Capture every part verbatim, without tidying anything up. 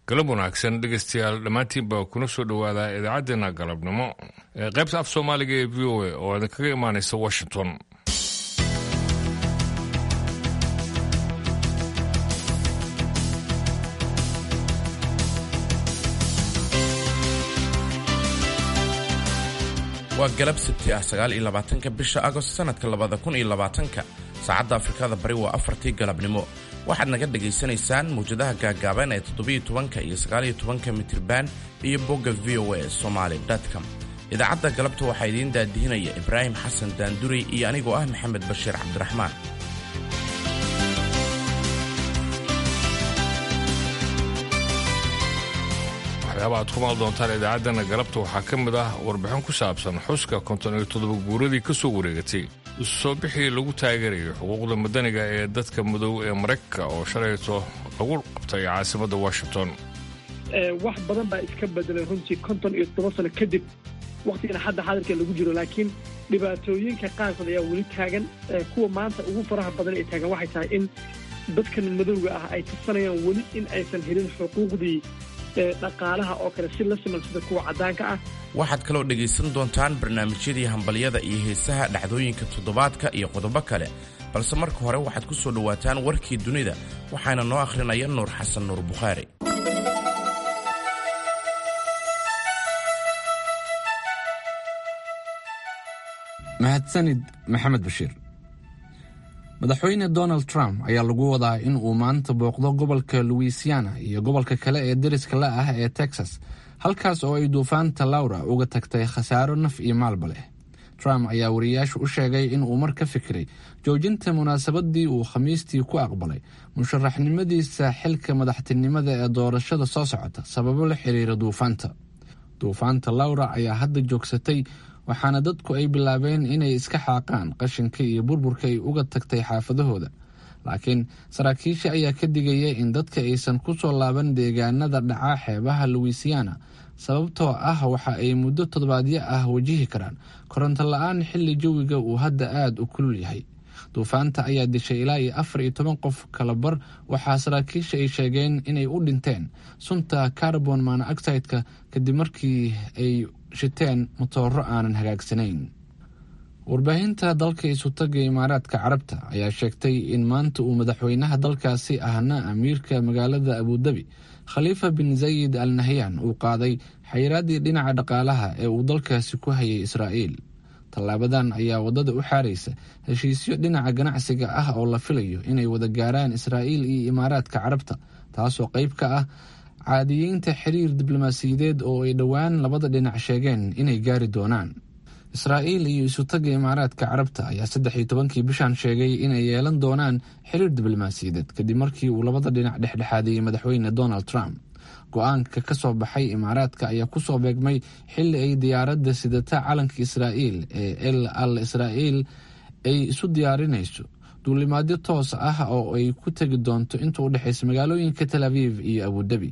galab wanaagsan dhegaystayaal dhammaantiinba kuna soo dhowaada idaacaddeenna galabnimo ee qaybta af soomaaliga ee v o a oo idinkaga imaanaysa washington. waa galab sabti ah sagaal iyo labaatanka bisha agost sanadka labada kun iyo labaatanka saacadda afrikada bari waa afartii galabnimo. waxaad naga dhegaysanaysaan mawjadaha gaagaaban ee toddobiyo tobanka iyo sagaaliyo tobanka mitriban iyo bogga v o a somali com. idaacadda galabta waxaa idiin daadihinaya ibraahim xasan daandurey iyo anigoo ah maxamed bashiir cabdiraxmaan. waxyaaba aad ku maal doontaan idaacaddana galabta waxaa ka mid ah warbixin ku saabsan xuska konton iyo toddoba guuradii ka soo wareegatay isu soo bixii lagu taageerayo xuquuqda madaniga ee dadka madow ee maraykanka oo shalayto lagu qabtay caasimadda washington. wax badan baa iska bedelay runtii konton iyo toddoba sano kadib wakhtigan hadda xadarka lagu jiro, laakiin dhibaatooyinka qaarkood ayaa weli taagan. kuwa maanta ugu faraha badan ay taagan waxay tahay in dadkan madowga ah ay tirsanayaan weli in aysan helin xuquuqdii dhaqaalaha oo kale si la siman sida kuwa caddaanka ah. waxaad kaloo dhegaysan doontaan barnaamijyadii hambalyada iyo heesaha dhacdooyinka toddobaadka iyo qodobo kale, balse marka hore waxaad ku soo dhowaataan warkii dunida waxaana noo akhrinaya nuur xasan nuur bukhaari. mahadsanid maxamed bashiir. madaxweyne donald trump ayaa lagu wadaa in uu maanta booqdo gobolka louisiana iyo gobolka kale ee deriska la ah ee texas, halkaas oo ay duufaanta laura uga tagtay khasaaro naf iyo maalba leh. trump ayaa wariyaashu u sheegay in uu mar ka fikiray joojinta munaasabadii uu khamiistii ku aqbalay musharaxnimadiisa xilka madaxtinimada ee doorashada soo socota sababo la xiriira duufaanta. duufaanta laura ayaa hadda joogsatay, waxaana dadku ay bilaabeen inay iska xaaqaan qashinka iyo burburka ay uga tagtay xaafadahooda, laakiin saraakiisha ayaa ka digaya in dadka aysan ku soo laaban deegaanada dhaca xeebaha louisiana sababtoo ah waxa ay muddo toddobaadyo ah wajihi karaan koronto la-aan xilli jawiga uu hadda aada u kulul yahay. duufaanta ayaa dishay ilaa iyo afar iyo toban qof kala bar, waxaa saraakiisha ay sheegeen inay u dhinteen sunta carbon monoxide-ka kadib markii ay shiteen matooro aanan hagaagsanayn. warbaahinta dalka isutaga imaaraadka carabta ayaa sheegtay in maanta uu madaxweynaha dalkaasi ahna amiirka magaalada abudabi khaliifa bin zayid al nahyan uu qaaday xayiraadii dhinaca dhaqaalaha ee uu dalkaasi ku hayay israa'iil. tallaabadan ayaa waddada u xaaraysa heshiisyo dhinaca ganacsiga ah oo la filayo inay wada gaaraan israa'iil iyo imaaraadka carabta, taasoo qayb ka ah caadiyeynta xiriir diblomaasiyadeed oo ay dhowaan labada dhinac sheegeen inay gaari doonaan. israa'iil iyo isutaga imaaraadka carabta ayaa saddex iyo tobankii bishan sheegay inay yeelan doonaan xiriir diblomaasiyadeed kadib markii uu labada dhinac dhexdhexaadiyey madaxweyne donald trump. go-aanka ka soo baxay imaaraadka ayaa ku soo beegmay xilli ay diyaaradda sidata calanka israa'iil ee el al israa'iil ay isu diyaarinayso duulimaadyo toos ah oo ay ku tegi doonto inta u dhexaysa magaalooyinka tel aviv iyo abudabi.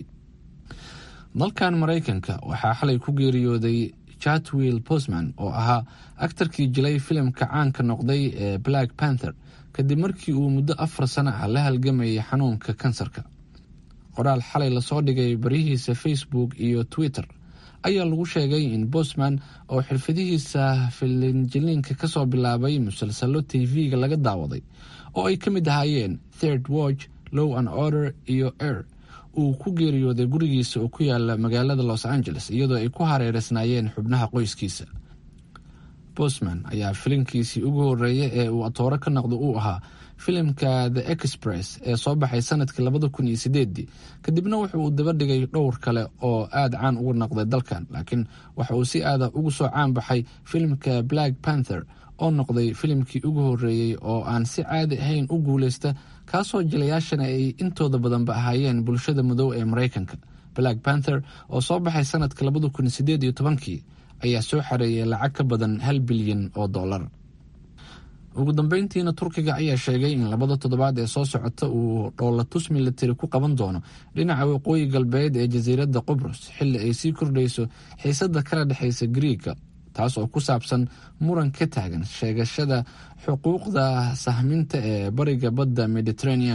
dalkan maraykanka waxaa xalay ku geeriyooday chatwill bosman oo ahaa aktarkii jilay filimka caanka noqday ee black panther kadib markii uu muddo afar sano ah la halgamayay xanuunka kansarka. qoraal xalay lasoo dhigay barihiisa facebook iyo twitter ayaa lagu sheegay in bosman oo xirfadihiisa filinjiliinka kasoo bilaabay musalsalo tv-ga laga daawaday oo ay ka mid ahaayeen third watch, law and order iyo air, uu ku geeriyooday gurigiisa oo ku yaala magaalada los angeles iyadoo ay ku hareereysnaayeen xubnaha qoyskiisa. bosman ayaa filimkiisii ugu horeeya ee uu atooro ka noqdo uu ahaa filimka the express ee soo baxay sanadkii labada kun iyo sideedii, kadibna wuxa uu daba dhigay dhowr kale oo aada caan uga noqday dalkan, laakiin waxa uu si aada ugu soo caan baxay filimka black panther oo noqday filimkii ugu horeeyey oo aan si caadi ahayn u guuleysta, kaasoo jilayaashana ay intooda badanba ahaayeen bulshada madow ee maraykanka. black panther oo soo baxay sanadka labada kun sideed iyo tobankii ayaa soo xareeyay lacag ka badan hal bilyan oo dollar. ugu dambeyntiina turkiga ayaa sheegay in labada toddobaad ee soo socota uu dhoolatus militari ku qaban doono dhinaca waqooyi galbeed ee jasiiradda qubrus xilli ay sii kordhayso xiisada kala dhexaysa griiga, taas oo ku saabsan muran ka taagan sheegashada xuquuqda sahminta ee bariga badda mediterraneanka.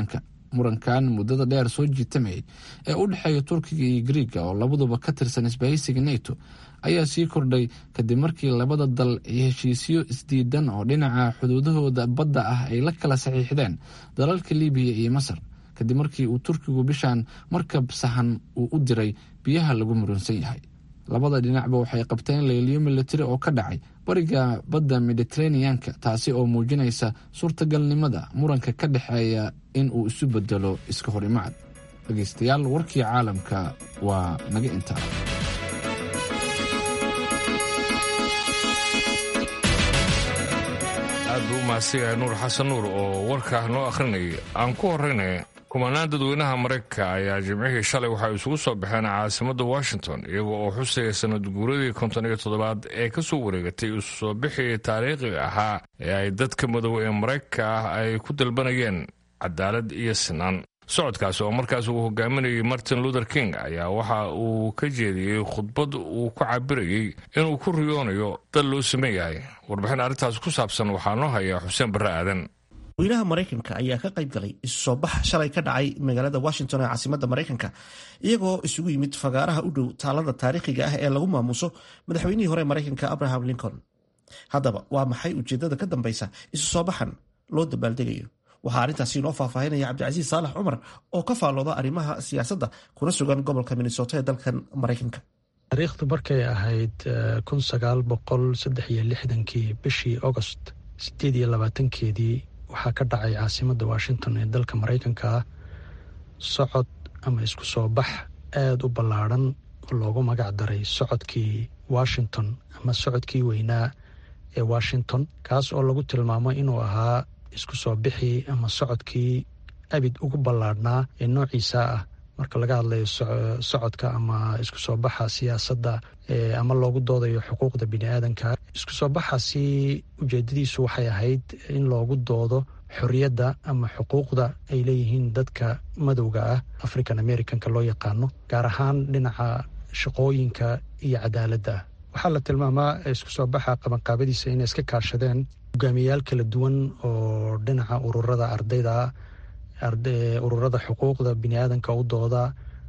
murankan muddada dheer soo jiitamayay ee u dhexeeya turkiga iyo griiga oo labaduba ka tirsan isbahaysiga neto ayaa sii kordhay kadib markii labada dal ay heshiisyo isdiidan oo dhinaca xuduudahooda badda ah ay la kala saxiixdeen dalalka libiya iyo masar kadib markii uu turkigu bishaan markab sahan uu u diray biyaha lagu murunsan yahay. labada dhinacba waxay qabteen leeliyo militari oo ka dhacay bariga badda mediteraneanka, taasi oo muujinaysa suurtagalnimada muranka ka dhexeeya in uu isu bedelo iska hor imaad. dhegeystayaal, warkii caalamka waa naga intaa. aad buu u mahadsanyahay nuur xasan nuur oo warkaa noo akhrinayay. aan ku horraynay kumanaan dadweynaha maraykanka ayaa jimcihii shalay waxay isugu soo baxeen caasimadda washington iyaga oo xusaya sanad guuradii konton iyo toddobaad ee ka soo wareegatay isu soo bixii taariikhiga ahaa ee ay dadka madow ee maraykanka ah ay ku dalbanayeen cadaalad iyo sinaan. socodkaasi oo markaas uu hogaaminayay martin luther king ayaa waxa uu ka jeediyey khudbad uu ku cabirayey inuu ku riyoonayo dal loo siman yahay. warbixin arrintaas ku saabsan waxaa noo haya xuseen barre aadan. dadweynaha maraykanka ayaa ka qayb galay isu soo bax shalay ka dhacay magaalada washington ee caasimadda maraykanka iyagoo isugu yimid fagaaraha u dhow taalada taariikhiga ah ee lagu maamuuso madaxweynihii hore maraykanka abraham lincoln. haddaba waa maxay ujeedada ka dambaysa isu soo baxan loo dabaaldegayo? waxaa arrintaasi inoo faahfaahinaya cabdicasiis saalax cumar oo ka faallooda arrimaha siyaasadda kuna sugan gobolka minnesota ee dalkan maraykanka. taariikhdu markay ahayd kun sagaal boqol saddex iyo lixdankii bishii agost sideed iyo labaatankeedii waxaa ka dhacay caasimadda washington ee dalka maraykanka ah socod ama isku soo bax aada u ballaadhan oo loogu magac daray socodkii washington ama socodkii weynaa ee washington, kaas oo lagu tilmaamo inuu ahaa isku soo bixii ama socodkii abid ugu ballaadhnaa ee noociisa ah marka laga hadlayo socodka ama isku soo baxa siyaasadda ama loogu doodayo xuquuqda biniaadanka. isku soo baxaasi ujeedadiisu waxay ahayd in loogu doodo xorriyadda ama xuquuqda ay leeyihiin dadka madowga ah, african americanka loo yaqaano, gaar ahaan dhinaca shaqooyinka iyo cadaaladda. waxaa la tilmaamaa isku soo baxa qabanqaabadiisa inay iska kaashadeen hogaamiyayaal kala duwan oo dhinaca ururada ardayda, ururada xuquuqda biniaadanka u dooda,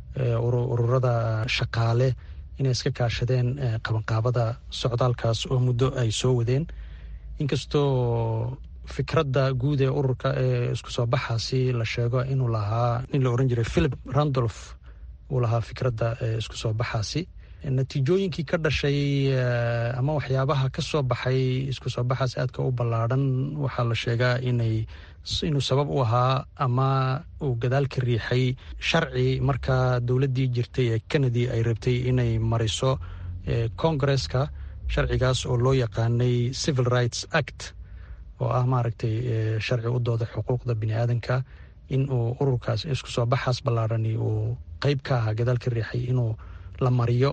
ururada shaqaale, inay iska kaashadeen qabanqaabada socdaalkaas oo muddo ay soo wadeen. inkastoo fikradda guud ee ururka ee isku soo baxaasi la sheego inuu lahaa nin la oran jiray philip randolph uu lahaa fikradda isku soo baxaasi. natiijooyinkii ka dhashay ama waxyaabaha ka soo baxay isku soo baxaas aadka u ballaadhan waxaa la sheegaa inay inuu sabab u ahaa ama uu gadaal ka riixay sharci markaa dowladdii jirtay ee kennedy ay rabtay inay mariso congresska, sharcigaas oo loo yaqaanay civil rights act oo ah maaragtay sharci u dooda xuquuqda biniaadanka. in uu ururkaas isku soo baxaas ballaadhani uu qeyb ka ahaa gadaal ka riixay inuu la mariyo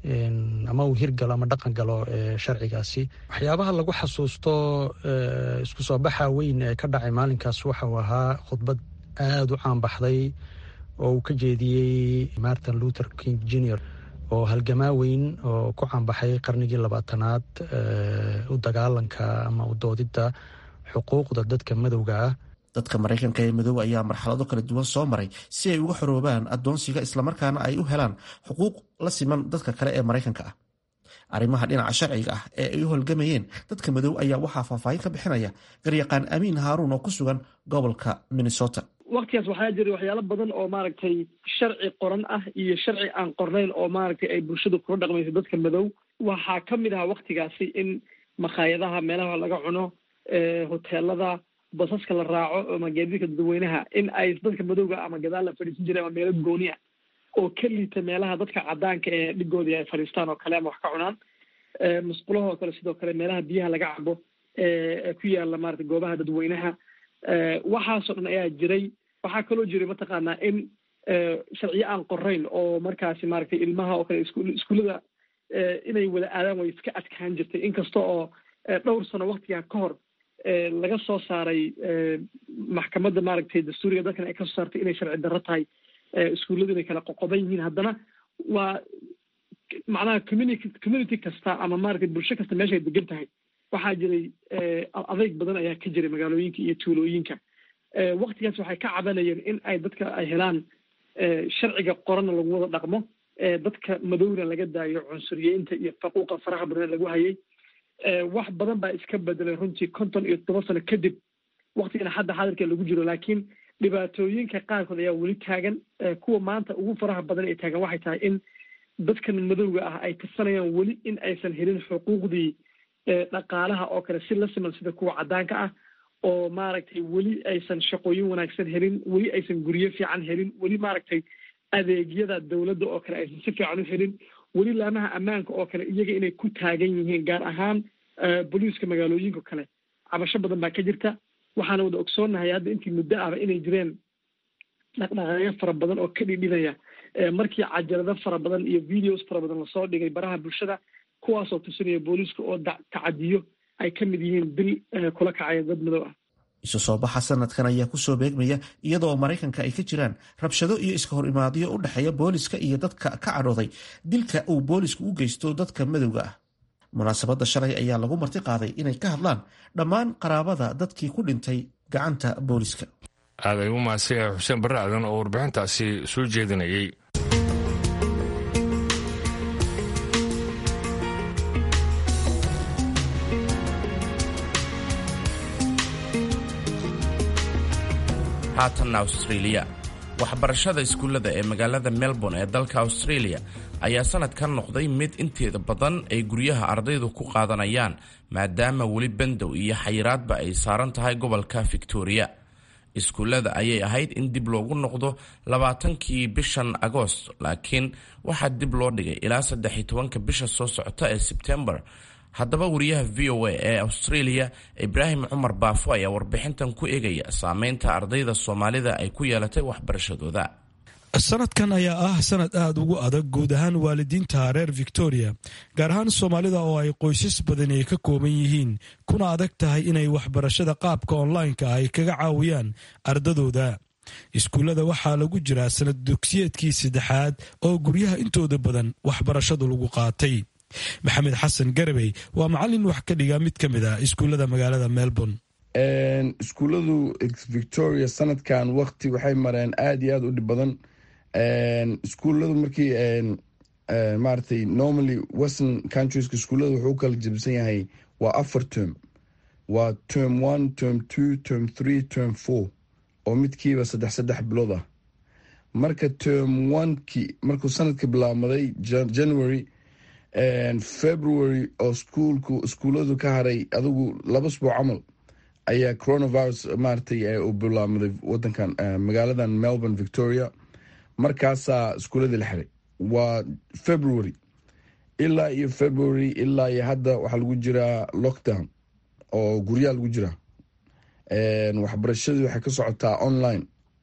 ama uu hirgalo ama dhaqan galo sharcigaasi. waxyaabaha lagu xasuusto isku soo baxa weyn ee ka dhacay maalinkaas waxa uu ahaa khudbad aada u caanbaxday oo uu ka jeediyey martin luther king junior oo halgamaa weyn oo ku caanbaxay qarnigii labaatanaad u dagaalanka ama u doodidda xuquuqda dadka madowga ah. dadka maraykanka ee madoobe ayaa marxalado kala duwan soo maray si ay uga xoroobaan addoonsiga islamarkaana ay u helaan xuquuq la siman dadka kale ee maraykanka ah. arrimaha dhinaca sharciga ah ee ay u holgamayeen dadka madoobe ayaa waxaa faahfaahin ka bixinaya garyaqaan amiin haaruun oo ku sugan gobolka minnesota. waktigaas waxaa jiray waxyaalo badan oo maaragtay sharci qoran ah iyo sharci aan qornayn oo maaragtay ay bulshadu kula dhaqmayso dadka madow. waxaa ka mid ahaa waktigaasi in makhaayadaha meelaha laga cuno, hoteelada, basaska la raaco ama gaadiidka dadweynaha in ay dadka madowga ama gadaal la fadhiisan jiray ama meelo gooni ah oo ka liita meelaha dadka cadaanka ee dhigoodii ay fadhiistaan oo kale ama wax ka cunaan. musqulaha oo kale sidoo kale meelaha biyaha laga cabo ee ku yaala maarata goobaha dadweynaha. waxaasoo dhan ayaa jiray. waxaa kaloo jiray mataqaanaa in sharciyo aan qorayn oo markaasi maaragtay ilmaha oo kale iskuullada inay wada aadaan way iska adkaan jirtay, inkasta oo dhowr sano waktigaa ka hor laga soo saaray maxkamadda maaragtay dastuuriga dalkan ay ka soo saartay inay sharci darro tahay iskuulladu inay kala qoqoban yihiin. haddana waa macnaha community community kasta ama maaragtay bulsho kasta meeshay degan tahay waxaa jiray adeyg badan ayaa ka jiray magaalooyinka iyo tuulooyinka waktigaas waxay ka cabanayeen in ay dadka ay helaan sharciga qorana lagu wada dhaqmo, dadka madowna laga daayo cunsuriyeynta iyo faquuqa faraha badan lagu hayay. wax badan baa iska bedelay runtii konton iyo toban sano kadib waktigana hadda xadirka lagu jiro, laakiin dhibaatooyinka qaarkood ayaa weli taagan. kuwa maanta ugu faraha badan ay taagan waxay tahay in dadkan madowga ah ay tirsanayaan weli in aysan helin xuquuqdii dhaqaalaha oo kale si la siman sida kuwa caddaanka ah, oo maaragtay weli aysan shaqooyin wanaagsan helin, weli aysan guryo fiican helin, weli maaragtay adeegyada dowladda oo kale aysan si fiican u helin, weli laamaha ammaanka oo kale iyaga inay ku taagan yihiin, gaar ahaan booliiska magaalooyinka kale cabasho badan baa ka jirta. waxaana wada ogsoonnahay hadda intii muddo ahba inay jireen dhaqdhaqaaqyo fara badan oo ka dhidhinaya markii cajalado fara badan iyo videos fara badan lasoo dhigay baraha bulshada, kuwaasoo tusinaya booliiska oo tacadiyo ay ka mid yihiin dil kula kacaya dad madow ah. isu soo baxa sanadkan ayaa kusoo beegmaya iyadoo maraykanka ay ka jiraan rabshado iyo iska hor imaadyo u dhexeeya booliska iyo dadka ka cadhooday dilka uu boolisku u geysto dadka madowga ah. munaasabadda shalay ayaa lagu marti qaaday inay ka hadlaan dhammaan qaraabada dadkii ku dhintay gacanta booliska. aad ay u mahadsan yahay xuseen barre aadan oo warbixintaasi soo jeedinayay. haatanna australia. waxbarashada iskuullada ee magaalada melbourne ee dalka australia ayaa sanadkan noqday mid inteeda badan ay guryaha ardaydu ku qaadanayaan, maadaama weli bandow iyo xayiraadba ay saaran tahay gobolka victoria. iskuullada ayay ahayd in dib loogu noqdo labaatankii bishan agoost, laakiin waxaa dib loo dhigay ilaa saddex iyo tobanka bisha soo socota ee sebtembar. haddaba wariyaha v o a ee australia ibraahim cumar baafo ayaa warbixintan ku eegaya saameynta ardayda soomaalida ay ku yeelatay waxbarashadooda. sanadkan ayaa ah sanad aada ugu adag guud ahaan waalidiinta reer victoria, gaar ahaan soomaalida oo ay qoysas badan ay ka kooban yihiin, kuna adag tahay inay waxbarashada qaabka online-ka ay kaga caawiyaan ardadooda. iskuullada waxaa lagu jiraa sanad dugsiyeedkii saddexaad oo guryaha intooda badan waxbarashadu lagu qaatay. maxamed xasan garabey waa macalin wax ka dhiga mid ka mid ah iskuullada magaalada melbourne. iskuulladu victoria sanadkan wakti waxay mareen aada iyo aada u dhib badan. iskuulladu markii maaragtay normally western countries iskuullada wuxuu u kala jabsan yahay waa afar term, waa term one, term two, term three, term four, oo midkiiba saddex saddex bilood ah. marka term one-ki markuu sanadka bilaabmaday january february oo iskuulku iskuulladu ka haray adigu laba isbuuc camal ayaa coronavirus maaragtay u bilaabmaday wadankan magaaladan melbourne victoria. markaasaa iskuulladii la xiray waa february ilaa iyo february ilaa iyo hadda waxaa lagu jiraa lockdown oo guryaha lagu jiraa. waxbarashadii waxay ka socotaa online.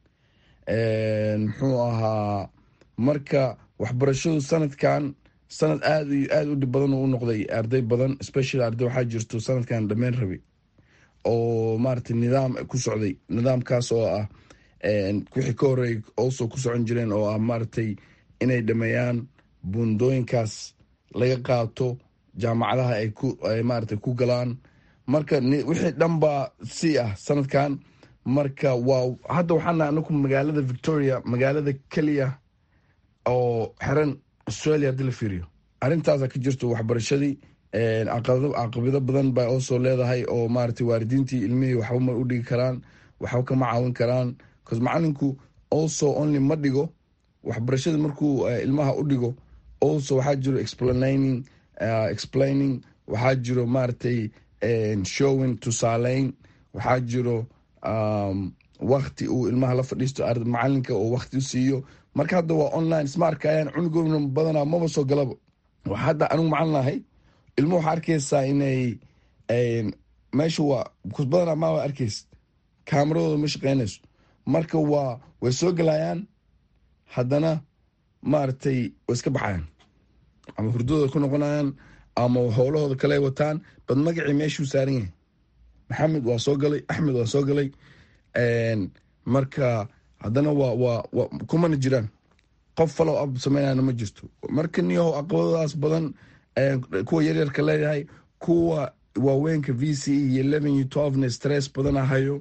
muxuu ahaa marka waxbarashadu sanadkan sanad aada iyo aada u dhib badan u noqday arday badan, especially arday waxaa jirto sanadkan dhammeyn rabi oo maaragtay nidaam ku socday. nidaamkaas oo ah wixii ka horey also ku socon jireen oo ah maaragtay inay dhameeyaan buundooyinkaas laga qaato jaamacadaha ay ku ay maaragtay ku galaan. marka wixii dhan baa si ah sanadkan. marka waa hadda waxaana anaku magaalada victoria magaalada keliya oo xiran australia haddii la fiiriyo. arrintaasa ka jirto waxbarashadii caqabado badan bay oosoo leedahay oo maaragtay waalidiintii ilmihii waxba ma u dhigi karaan, waxba kama caawin karaan, bcause macalinku also only ma dhigo waxbarashada markuu ilmaha u dhigo also waxaa jiro explaining uh, explaining waxaa jiro maaragtay showing tusaaleyn, waxaa jiro um, wakti uu ilmaha la fadhiisto macalinka oo wakti u siiyo. marka hadda waa online smartka ayaan cunugoona badanaa maba soo galaba. hadda anigu macalin ahay ilmo waxaa arkaysaa inay meesha waa bcause badanaa maba arkays kaameradooda ma shaqeynayso. marka waa way soo galayaan haddana maaragtay way iska baxayaan ama hurdadooda ku noqonayaan ama howlahooda kale wataan, bad magacii meeshuu saaran yahay. maxamed waa soo galay, axmed waa soo galay. marka haddana waa waa kumana jiraan qof follow up sameynana ma jirto. marka niyahow caqabadadaas badan kuwa yaryarka leeyahay, kuwa waaweynka v c e iyo eleven iyo twelve na stress badan ahayo.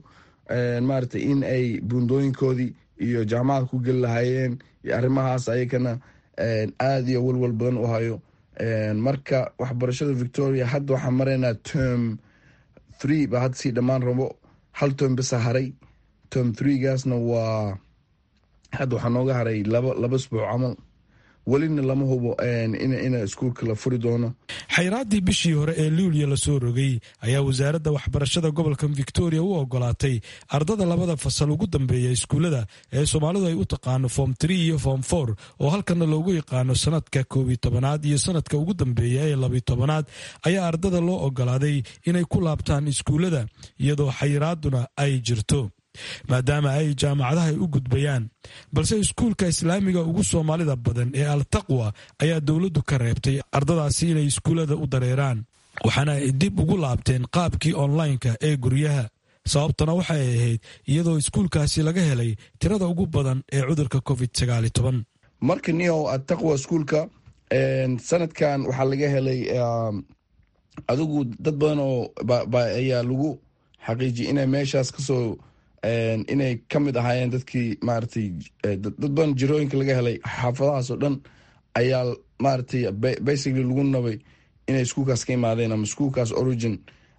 maaragtay in ay buundooyinkoodii iyo jaamacada ku geli lahaayeen iyo arrimahaas ayakana aada iyo walwal badan u hayo. marka waxbarashada Victoria hadda waxaan maraynaa term three ba hadda sii dhammaan rabo, hal term bisa haray. term three gaasna waa hadda waxaa nooga haray laba laba isbuuc camal, welina lama hubo ina iskuulka la furi doono. xayraaddii bishii hore ee luuliya lasoo rogay ayaa wasaaradda waxbarashada gobolka victoria u ogolaatay ardada labada fasal ugu dambeeya iskuullada ee soomaalidu ay u taqaano form tree iyo form four oo halkana loogu yaqaano sanadka koob iyo tobanaad iyo sanadka ugu dambeeya ee labiyo tobanaad ayaa ardada loo ogolaaday inay ku laabtaan iskuullada iyadoo xayraadduna ay jirto maadaama ay jaamacadaha u gudbayaan. balse iskuulka islaamiga ugu soomaalida badan ee altaqwa ayaa dowladdu ka reebtay ardadaasi inay iskuullada u dareeraan, waxaana ay dib ugu laabteen qaabkii onlineka ee guryaha. sababtana waxay ahayd iyadoo iskuulkaasi laga helay tirada ugu badan ee cudurka covid sagaal iyo toban. marka niyow altaqwa iskuulka sanadkan waxaa laga helay adigu dad badan oo ayaa lagu xaqiijiyay inay meeshaas kasoo inay ka mid ahaayeen dadkii maaragtay dad badan jirooyinka laga helay xaafadahaas oo dhan ayaa maaragtay basically lagu nabay inay iskuulkaas ka imaadeen ama iskuulkaas origin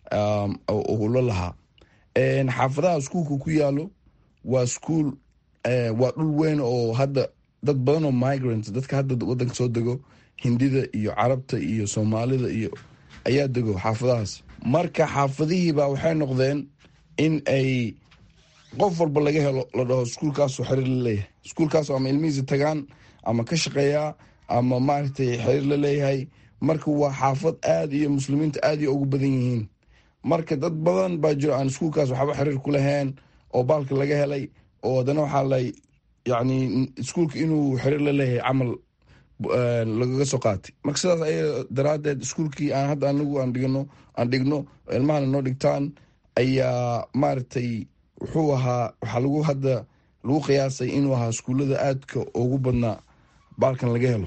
la lahaa. xaafadaha iskuulka ku yaalo waa iskuul waa dhul weyn oo hadda dad badan oo migrants dadka hadda wadanka soo dego hindida iyo carabta iyo soomaalida iyo ayaa dego xaafadahaas. marka xaafadihiiba waxay noqdeen in ay qof walba laga helo la dhaho iskuulkaasoo xiriir la leeyahay, iskuulkaasoo ama ilmihiisa tagaan ama ka shaqeeyaa ama maaragtay xiriir la leeyahay. marka waa xaafad aada iyo muslimiinta aada iyo ugu badan yihiin. marka dad badan baa jiro aan iskuulkaas waxba xiriir ku lahayn oo baalka laga helay oo haddana waxaa la yacni iskuulka inuu xiriir la leeyahay camal lagaga soo qaatay. marka sidaas aya daraaddeed iskuulkii aan hadda anagu aan dhigno aan dhigno ilmahana noo dhigtaan ayaa maaragtay wuxuu ahaa waxaa lagu hadda lagu qiyaasay inuu ahaa iskuullada aadka ugu badnaa baalkan laga helo.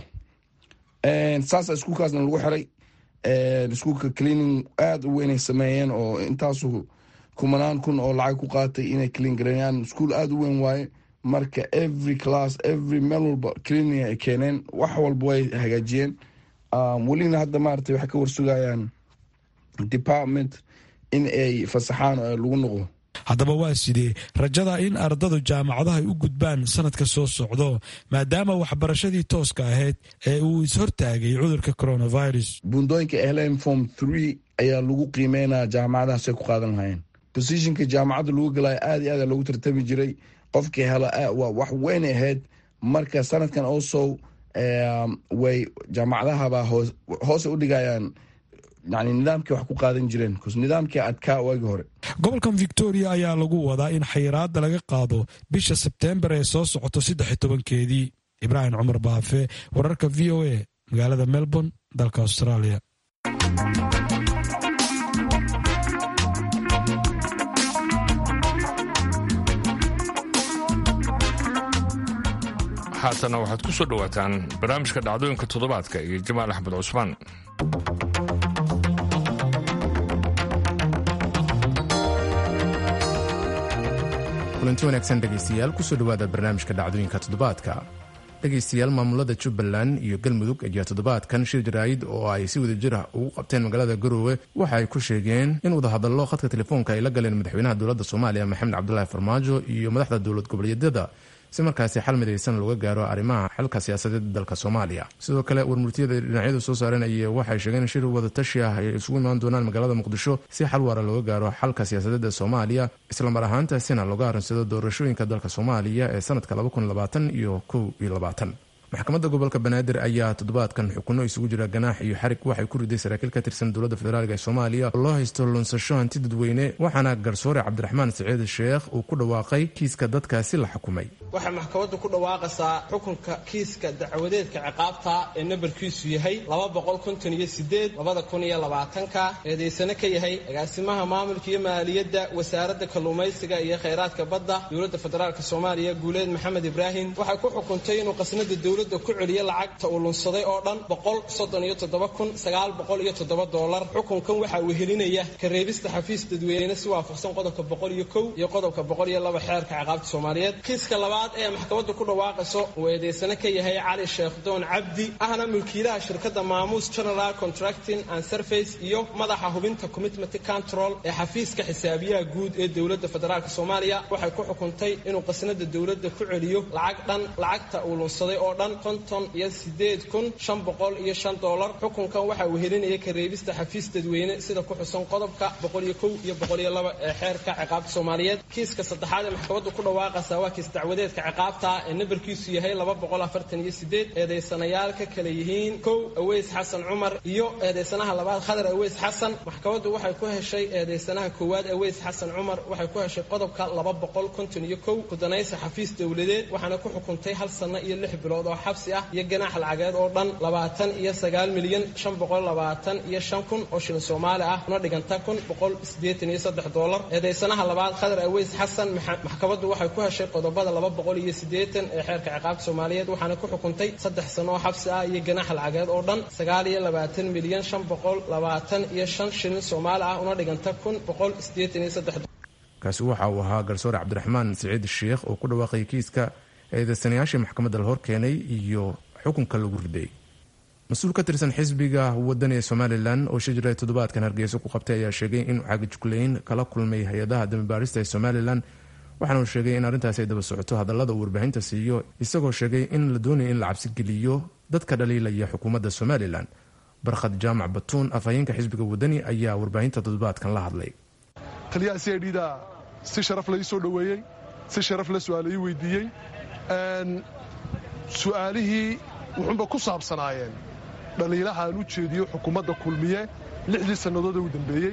saasa iskuulkaasna lagu xiray. iskuulka cleaning aada u weynay sameeyeen oo intaasu kumanaan kun oo lacag ku qaatay inay clean gareeyaan. iskuul aada u weyn waaye. marka every class every meel walba cleaning ay keeneen, wax walba way hagaajiyeen. welina hadda maaragtay waxay ka warsugayaan department in ay fasaxaan oo lagu noqdo. haddaba waa sidee rajada in ardadu jaamacadaha u gudbaan sanadka soo socdo maadaama waxbarashadii tooska ahayd ee uu ishortaagay cudurka coronavirus. buundooyinka ehleen form three ayaa lagu qiimeynaa jaamacadahaasay ku qaadan lahaayeen. positionka jaamacadda lagu galaayo aada iyo aada loogu tartami jiray. qofkii hela waa wax weynay ahayd. marka sanadkan also way jaamacadahabaa hoos hoose u dhigayaan yani nidaamkii wax ku qaadan jireen nidaamkii adkaa waagii hore. gobolkan victoria ayaa lagu wadaa in xayiraadda laga qaado bisha sebteembar ee soo socoto saddex iyo tobankeedii. ibraahim cumar baafe, wararka v o a, magaalada melbourne, dalka australia. haatana waxaad ku soo dhowaataan barnaamijka dhacdooyinka toddobaadka iyo jamaal axmed cusmaan. kulanti wanaagsan dhegaystayaal kusoo dhowaada barnaamijka dhacdooyinka toddobaadka. dhegaystayaal maamulada jubbaland iyo galmudug ayaa toddobaadkan shir jaraa'id oo ay si wadajir ah ugu qabteen magaalada garoowe waxa ay ku sheegeen in wadahadallo khadka telefoonka ay la galeen madaxweynaha dowladda soomaaliya maxamed cabdulaahi farmaajo iyo madaxda dowlad goboleedyada si markaasi xal midaysan looga gaaro arrimaha xalka siyaasadeed dalka soomaaliya. sidoo kale warmurtiyada dhinacyadu soo saareen ayay waxay sheegeen in shir wadatashi ah ay isugu imaan doonaan magaalada muqdisho si xal waara looga gaaro xalka siyaasadeed ee soomaaliya, islamar ahaantaasina looga arinsado doorashooyinka dalka soomaaliya ee sanadka laba kun labaatan iyo kow iyo labaatan. maxkamadda gobolka banaadir ayaa toddobaadkan xukuno isugu jira ganaax iyo xarig waxay ku riday saraakiil ka tirsan dowladda federaalk ee soomaaliya oo loo haysto lunsasho hanti dadweyne, waxaana garsoore cabdiraxmaan siciid sheekh uu ku dhawaaqay kiiska dadkaasi la xukumay. waxay maxkamaddu ku dhawaaqaysaa xukunka kiiska dacwadeedka ciqaabta ee nambarkiisu yahay laba boqol konton iyo sideed labada kun iyo labaatanka eedaysane ka yahay agaasimaha maamulka iyo maaliyadda wasaaradda kalluumaysiga iyo khayraadka badda dowladda federaalk soomaaliya guuleed maxamed ibraahim. waxay ku xukuntay inuu qasnada dowladda ku celiya lacagta uu lunsaday oo dhan boqol soddon iyo toddoba kun sagaal boqol iyo toddoba doolar. xukunkan waxaa wehelinaya ka reebista xafiis dadweyne si waafaqsan qodobka boqol iyo kow iyo qodobka boqol iyo laba xeerka ciqaabta Soomaaliyeed. kiiska labaad ee maxkamaddu ku dhawaaqayso uu eedeysane ka yahay Cali Sheekh Doon Cabdi ahna mulkiilaha shirkadda Maamuus General Contracting and Surface iyo madaxa hubinta Commitment Control ee xafiiska xisaabiyaha guud ee dowladda federaalka Soomaaliya waxay ku xukuntay inuu qasnada dowladda ku celiyo lacag dhan lacagta uu lunsaday oo dhan konton iyo sideed kun shan boqol iyo shan doolar. xukunkan waxaa wehelinaya ka reebista xafiis dadweyne sida ku xusan qodobka boqol iyo kow iyo boqol iyo laba ee xeerka ciqaabta Soomaaliyeed. kiiska saddexaad ee maxkamaddu ku dhawaaqaysa waa kiis dacwadeedka ciqaabta ee nambarkiisu yahay laba boqol afartan iyo sideed eedeysanayaal ka kala yihiin kow Aweys Xasan Cumar iyo eedeysanaha labaad Khadar Aweys Xasan. maxkamaddu waxay ku heshay eedeysanaha koowaad Aweys Xasan Cumar waxay ku heshay qodobka laba boqol konton iyo kow ku danaysa xafiis dowladeed waxaana ku xukuntay hal sano iyo lix bilood oo xabsi ah iyo ganaax lacageed oo dhan labaatan iyo sagaal milyan shan boqol labaatan iyo shan kun oo shilin Soomaali ah una dhiganta kun boqol siddeetan iyo saddex doolar. eedeysanaha labaad Khadar Aweys Xasan maxkamaddu waxay ku heshay qodobada laba boqol iyo siddeetan ee xeerka ciqaabta Soomaaliyeed waxaana ku xukuntay saddex sano oo xabsi ah iyo ganaax lacageed oo dhan sagaal iyo labaatan milyan shan boqol labaatan iyo shan shilin Soomaali ah una dhiganta kun boqol siddeetan iyo saddex. kaasi waxa uu ahaa garsoore cabdiraxmaan siciid sheekh oo ku dhawaaqay kiiska eedeysanayaashii maxkamadda la hor keenay iyo xukunka lagu riday. mas-uul ka tirsan xisbiga wadani ee somalilan oo shijray toddobaadkan hargeysa ku qabtay ayaa sheegay inuu cagajugleyn kala kulmay hay-adaha dambibaarista ee somalilan waxaana uu sheegay in arrintaasi ay daba socoto hadallada uu warbaahinta siiyo isagoo sheegay in la doonaya in la cabsi geliyo dadka dhaliilaya xukuumadda somalilan. barkhad jaamac batuun afhayeenka xisbiga wadani ayaa warbaahinta toddobaadkan la hadlay. taliyaha c i d da si sharaf la ii soo dhoweeyey si sharaf la su-aal ii weydiiyey su-aalihii wuxuunba ku saabsanaayeen dhaliilaha aan u jeediyo xukuumadda kulmiye lixdii sannadood ee u dambeeyey.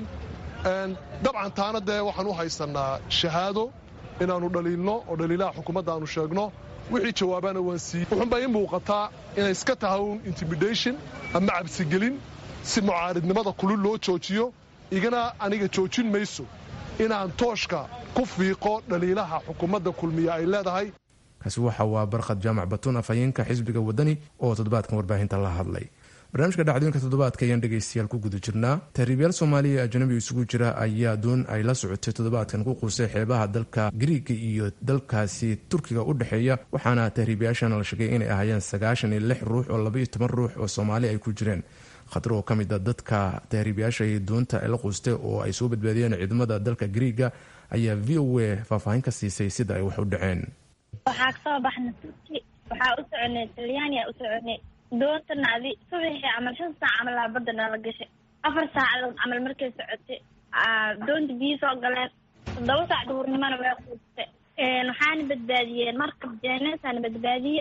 dabcan taana dee waxaan u haysannaa shahaado inaannu dhaliilno oo dhaliilaha xukuumadda aannu sheegno wixii jawaabaana waan siiyey. wuxuunba ii muuqataa inay iska tahay un intimidation ama cabsigelin si mucaaridnimada kulul loo joojiyo igana aniga joojin mayso inaan tooshka ku fiiqo dhaliilaha xukuumadda kulmiye ay leedahay. kaasi waxa waa barkhad jaamac batuun afhayeenka xisbiga wadani oo toddobaadkan warbaahinta la hadlay. barnaamijka dhacdooyinka toddobaadka ayaan dhegaystayaal ku guda jirnaa. tahriibyaal soomaaliya ee ajnabi isugu jira ayaa doon ay la socotay toddobaadkan ku quusay xeebaha dalka giriiga iyo dalkaasi turkiga u dhexeeya waxaana tahriibyaashana la sheegay inay ahaayeen sagaashan iyo lix ruux oo labaiyo toban ruux oo soomaali ay ku jireen. khatar oo ka mid a dadka tahriibyaasha iyo doonta ay la quustay oo ay soo badbaadiyeen ciidamada dalka giriiga ayaa v o a faahfaahin ka siisay sida ay wax u dhaceen. waxaa kasoo baxnay turki waxaa u soconay talyaaniya u soconay doontana adi subaxii camal shan saac camal aa badda nala gashay afar saacadood camal markay socotay doonta biyo soo galeen toddoba saac duhurnimona way quustay waxaana badbaadiyeen markab jeeneesaana badbaadiye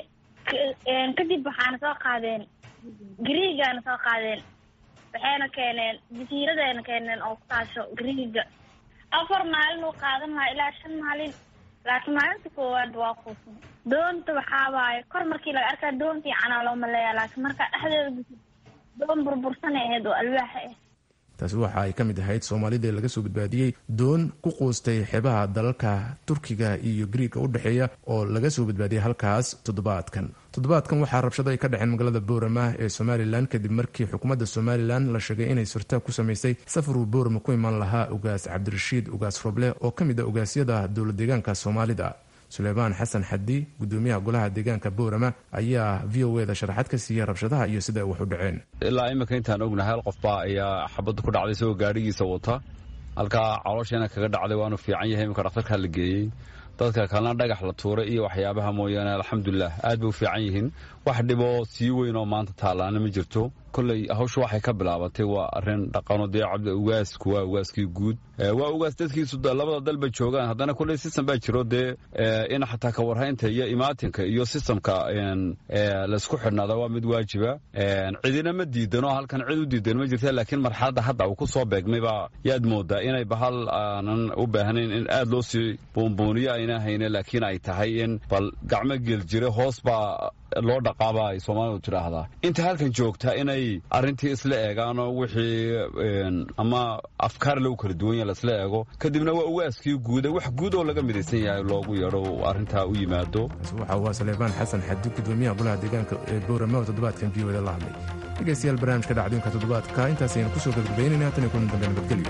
kadib waxaana soo qaadeen gariigaana soo qaadeen waxayna keeneen jasiiradeena keeneen oo ku taasho gariiga afar maalin uu qaadan lahaa ilaa shan maalin laakiin maalinta koowaad waa quusan. doonta waxaa waaye kor markii laga arkaa doon fiicanaa loo maleeyaa laakiin markaa dhexdeeda gusid doon burbursanay ahayd oo alwaaxa ah. taasi waxa ay ka mid ahayd soomaalida laga soo badbaadiyey doon ku quustay xeebaha dalalka turkiga iyo giriiga u dhexeeya oo laga soo badbaadiyey halkaas toddobaadkan. toddobaadkan waxaa rabshado ay ka dhaceen magaalada boorama ee somalilan kadib markii xukuumadda somalilan la sheegay inay surtaag ku samaysay safar uu boorama ku imaan lahaa ugaas cabdirashiid ugaas roble oo ka mid a ugaasyada dowlad deegaanka soomaalida. suleymaan xasan xadi gudoomiyaha golaha deegaanka boorama ayaa v o eda sharaxaad ka siiyey rabshadaha iyo sida ay wax u dhaceen. ilaa imika intaan ognahay hal qofbaa ayaa xabadda ku dhacday isagoo gaadhigiisa wata halkaa caloosheena kaga dhacday waanu fiican yahay imika dhakhtarkaa la geeyey dadka kalena dhagax la tuuray iyo waxyaabaha mooyaane alxamdulilah aad bay u fiican yihiin wax dhiboo sii weyn oo maanta taallaana ma jirto. kolley hawsha waxay ka bilaabatay waa arrin dhaqano dee cabdi ugaasku waa ugaaskii guud waa ugaas dadkiisu labada dalba joogaan haddana kolley system baa jiro dee in xataa ka warhaynta iyo imaatinka iyo systemka laysku xidhnaada waa mid waajiba. cidina ma diidan oo halkan cid u diidan ma jirta laakiin marxaladda hadda uu ku soo beegmay baa yaad moodaa inay bahal aanan u baahnayn in aad loo sii buunbuuniyo ayna hayne laakiin ay tahay in bal gacmo geel jira hoos baa loo dhaqaaba ay soomaalidu tidhaahdaa inta halkan joogtaa inay arrintii isla eegaanoo wixii ama afkaar lagu kala duwan yaha laisla eego kadibna waa ugaaskii guuda wax guud oo laga midaysan yahay loogu yeedho arrintaa u yimaado. waxa waa Saleebaan Xasan Xaddi gudoomiyaha golaha deegaanka ee Boorama oo toddobaadkan v o da la hadlay. dhegeystayaal barnaamijka dhacdooyinka toddobaadka intaas ayaynu kusoo gabagabaynaynaa tan iyo kulan dambe nabadgelyo.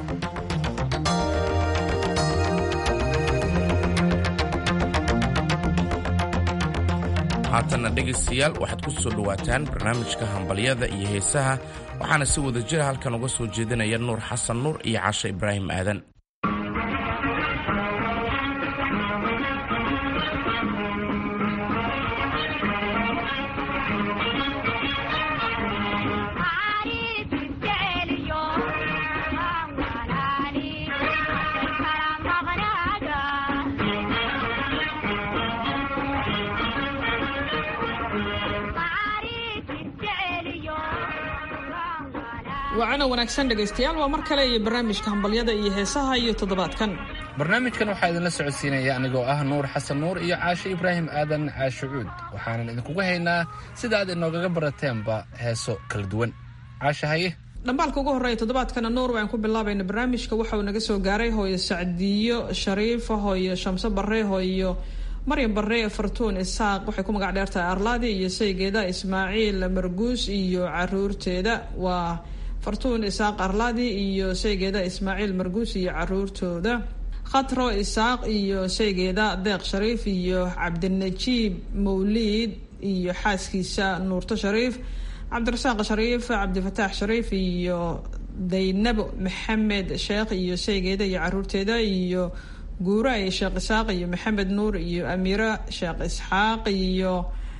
haatanna dhegaystayaal waxaad ku soo dhowaataan barnaamijka hambalyada iyo heesaha waxaana si wada jira halkan uga soo jeedinaya nuur xasan nuur iyo cashe ibraahim aadan. wacana wanaagsan dhegaystayaal waa mar kale iyo barnaamijka hambalyada iyo heesaha iyo toddobaadkan barnaamijkan waxaa idinla socodsiinaya anigoo ah nuur xasan nuur iyo caashe ibraahim aadan caashe cuud waxaanan idinkugu haynaa sida aad inoogaga barateenba heeso kala duwan. caashe haye dhambaalka ugu horreeya toddobaadkana nuur waan ku bilaabayna barnaamijka waxa uu naga soo gaaray hooyo sacdiyo shariifa hooyo shamso barre hooyo maryam barre fartuun isaaq waxay ku magac dheertahay arlaadi iyo saygeeda ismaaciil marguus iyo caruurteeda waa fartuun isaaq arlaadi iyo saygeeda ismaaciil marguus iyo caruurtooda khatro isaaq iyo saygeeda deeq shariif iyo cabdinajiib mawliid iyo xaaskiisa nuurto shariif cabdirasaaq shariif cabdifataax shariif iyo daynabo maxamed sheekh iyo saygeeda iyo caruurteeda iyo guuray sheekh isaaq iyo maxamed nuur iyo amiira sheekh isxaaq iyo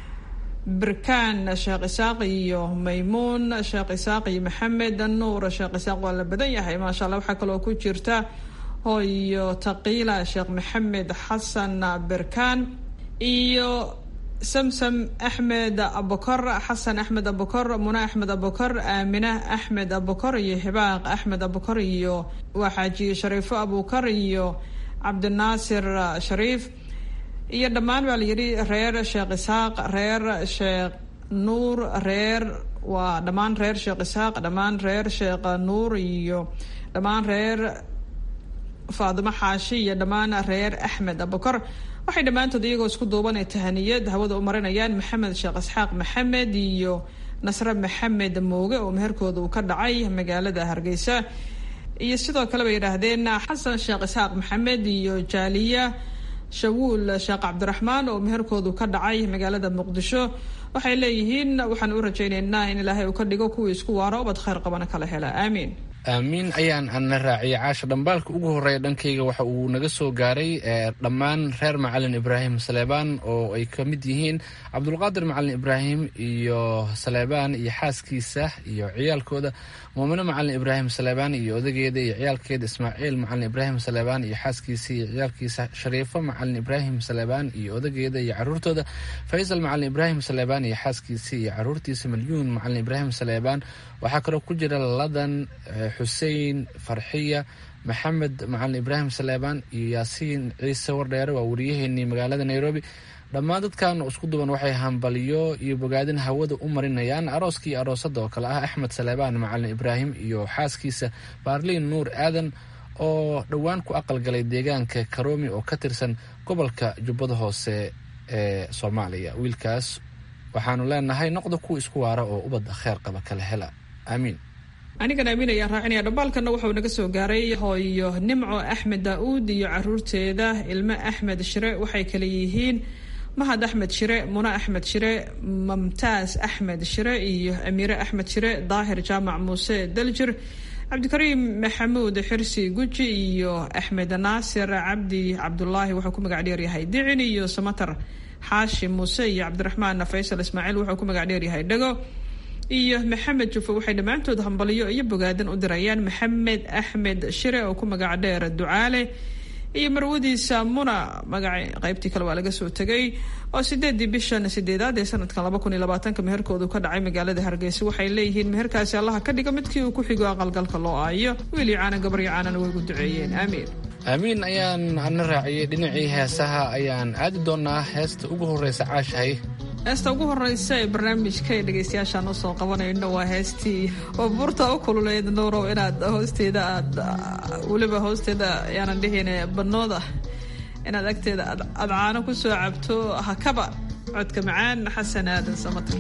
بركان شيخ إساق iyo maymuun sheekh isaaq iyo maxamed nuur sheekh isaaq waa la badan yahay maasha allah waxaa kaloo ku jirta hooyo taqiila sheekh maxamed xasan berkaan iyo samsam axmed abukar xasan axmed abukar muna axmed abukar aamina axmed abukar iyo hibaaq axmed abukar iyo waxaaji shariifo abukar iyo cabdinaasir shariif iyo dhammaan baa la yidhi reer sheekh isaaq reer sheekh nuur reer waa dhammaan reer sheekh isaaq dhammaan reer sheekh nuur iyo dhammaan reer faadimo xaashi iyo dhammaan reer axmed abukar waxay dhammaantood iyagoo isku duubanay tahaniyad hawada u marinayaan maxamed sheekh isxaaq maxamed iyo nasre maxamed mooge oo meherkooda uu ka dhacay magaalada hargeysa iyo sidoo kale bay yidhaahdeen xasan sheekh isxaaq maxamed iyo jaaliya shawuul sheekh cabdiraxmaan oo meherkoodu ka dhacay magaalada muqdisho waxay leeyihiin waxaan u rajaynaynaa in ilaahay uu ka dhigo kuwii isku waaro ubad khayr qabana kala hela aamiin aamiin ayaan ana raaciyay caasha dhambaalka ugu horreeya dhankayga waxa uu naga soo gaaray dhammaan reer macalin ibraahim saleebaan oo ay ka mid yihiin cabdulqaadir macalin ibraahim iyo saleebaan iyo xaaskiisa iyo ciyaalkooda muumino macalin ibraahim saleebaan iyo odageeda iyo ciyaalkeeda ismaaciil macalin ibraahim saleebaan iyo xaaskiisa iyo ciyaalkiisa shariifo macalin ibraahim saleebaan iyo odageeda iyo caruurtooda faysal macalin ibraahim saleebaan iyo xaaskiisa iyo caruurtiisa malyuun macalin ibraahim saleebaan waxaa kaloo ku jira ladan xusein farxiya maxamed macalin ibraahim saleebaan iyo yaasiin ciise wardheere waa wariyaheenii magaalada nairobi dhammaan dadkan isku duban waxay hambaliyo iyo bogaadin hawada u marinayaan arooska iyo aroosada oo kale ah axmed saleebaan macalin ibraahim iyo xaaskiisa baarliin nuur aadan oo dhowaan ku aqalgalay deegaanka karoomi oo ka tirsan gobolka jubbada hoose ee soomaaliya wiilkaas waxaanu leenahay noqda kuwa isku waara oo ubad kheer qaba kala hela aamiin anigan aamin ayaan raacinaya dhambaalkana wuxuu naga soo gaaray hooyo nimco axmed daa-uud iyo caruurteeda ilmo axmed shire waxay kale yihiin mahad axmed shire muna axmed shire mamtaas axmed shire iyo amiire axmed shire daahir jaamac muuse daljir cabdikariim maxamuud xirsi guji iyo axmed naasir cabdi cabdulaahi wuxuu ku magac dheeryahay dicin iyo samatar xaashi muuse iyo cabdiraxmaan faysal ismaaciil wuxuu ku magac dheeryahay dhago iyo maxamed jufo waxay dhammaantood hambaliyo iyo bogaadan u dirayaan maxamed axmed shire oo ku magac dheer ducaale iyo marwadiisa muna magaca qaybtii kale waa laga soo tegay oo sideedii bishan sideedaad ee sanadkan laba kun iyo labaatanka meherkoodu ka dhacay magaalada hargeysa waxay leeyihiin meherkaasi allaha ka dhigo midkii uu ku xigo aqalgalka loo aayo wiilii caana gabaryo caanana way ugu duceeyeen aamiin aamiin ayaan ana raaciyay dhinacii heesaha ayaan aadi doonaa heesta ugu horreysa caashahay heesta ugu horeysa ee barnaamijka ee dhegeystayaashaan usoo qabanayno waa heestii oo buurta u kululeyd nuurow inaad hoosteeda aad weliba hoosteeda yaanan dhihin banooda inaad agteeda aad caano ku soo cabto hakaba codka macaan xasan aadan samatar.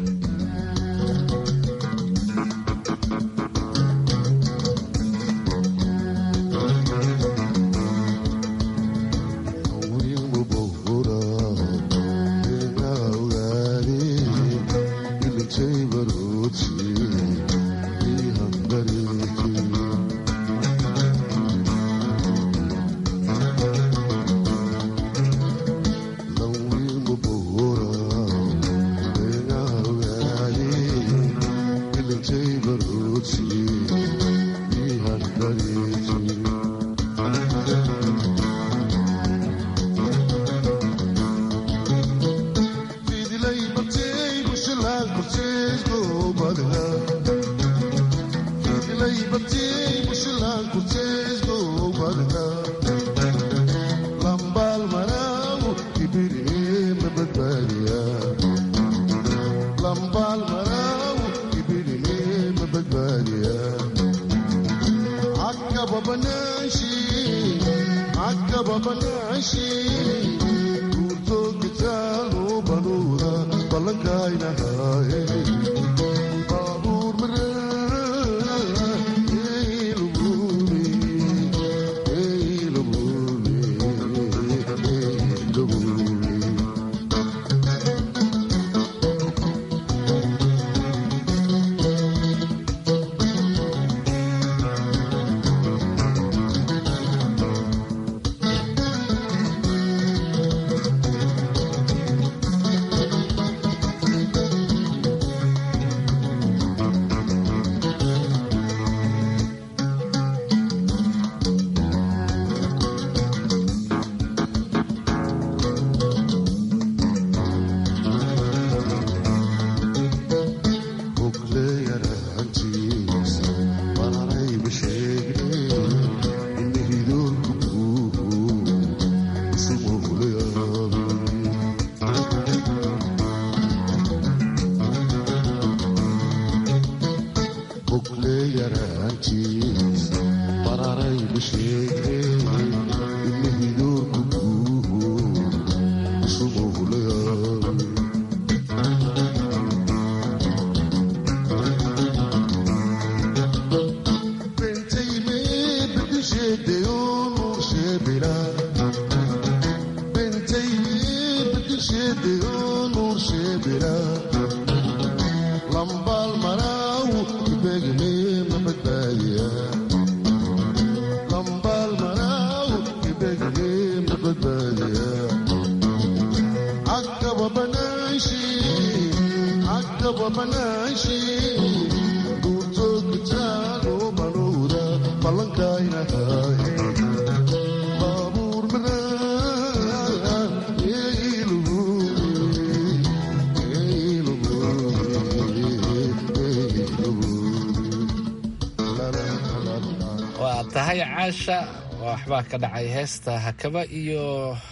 tahay caasha waxbaa ka dhacay heesta hakaba iyo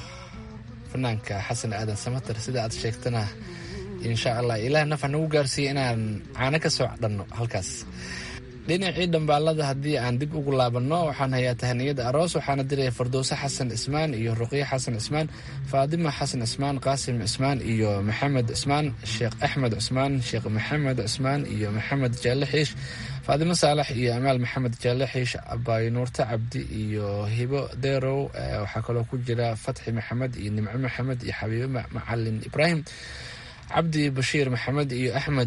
fanaanka xasan aadan samatar sida aad sheegtana insha allah ilaah naf nagu gaarsiiyo inaan caano ka soo dhanno halkaas. dhinacii dhambaalada haddii aan dib ugu laabanno waxaan hayaa tahaniyada aroos waxaana diraya fardowse xasan ismaan iyo ruqye xasan ismaan, faadima xasan ismaan, qaasim ismaan iyo maxamed ismaan, sheekh axmed cusmaan, sheekh maxamed cusmaan iyo maxamed jaalle xiish, faadimo saalax iyo amaal maxamed jaalle xiish, abaynuurta cabdi iyo hibo derow. waxaa kaloo ku jira fatxi maxamed iyo nimco maxamed iyo xabiibo macalin ibraahim, cabdi bashiir maxamed iyo axmed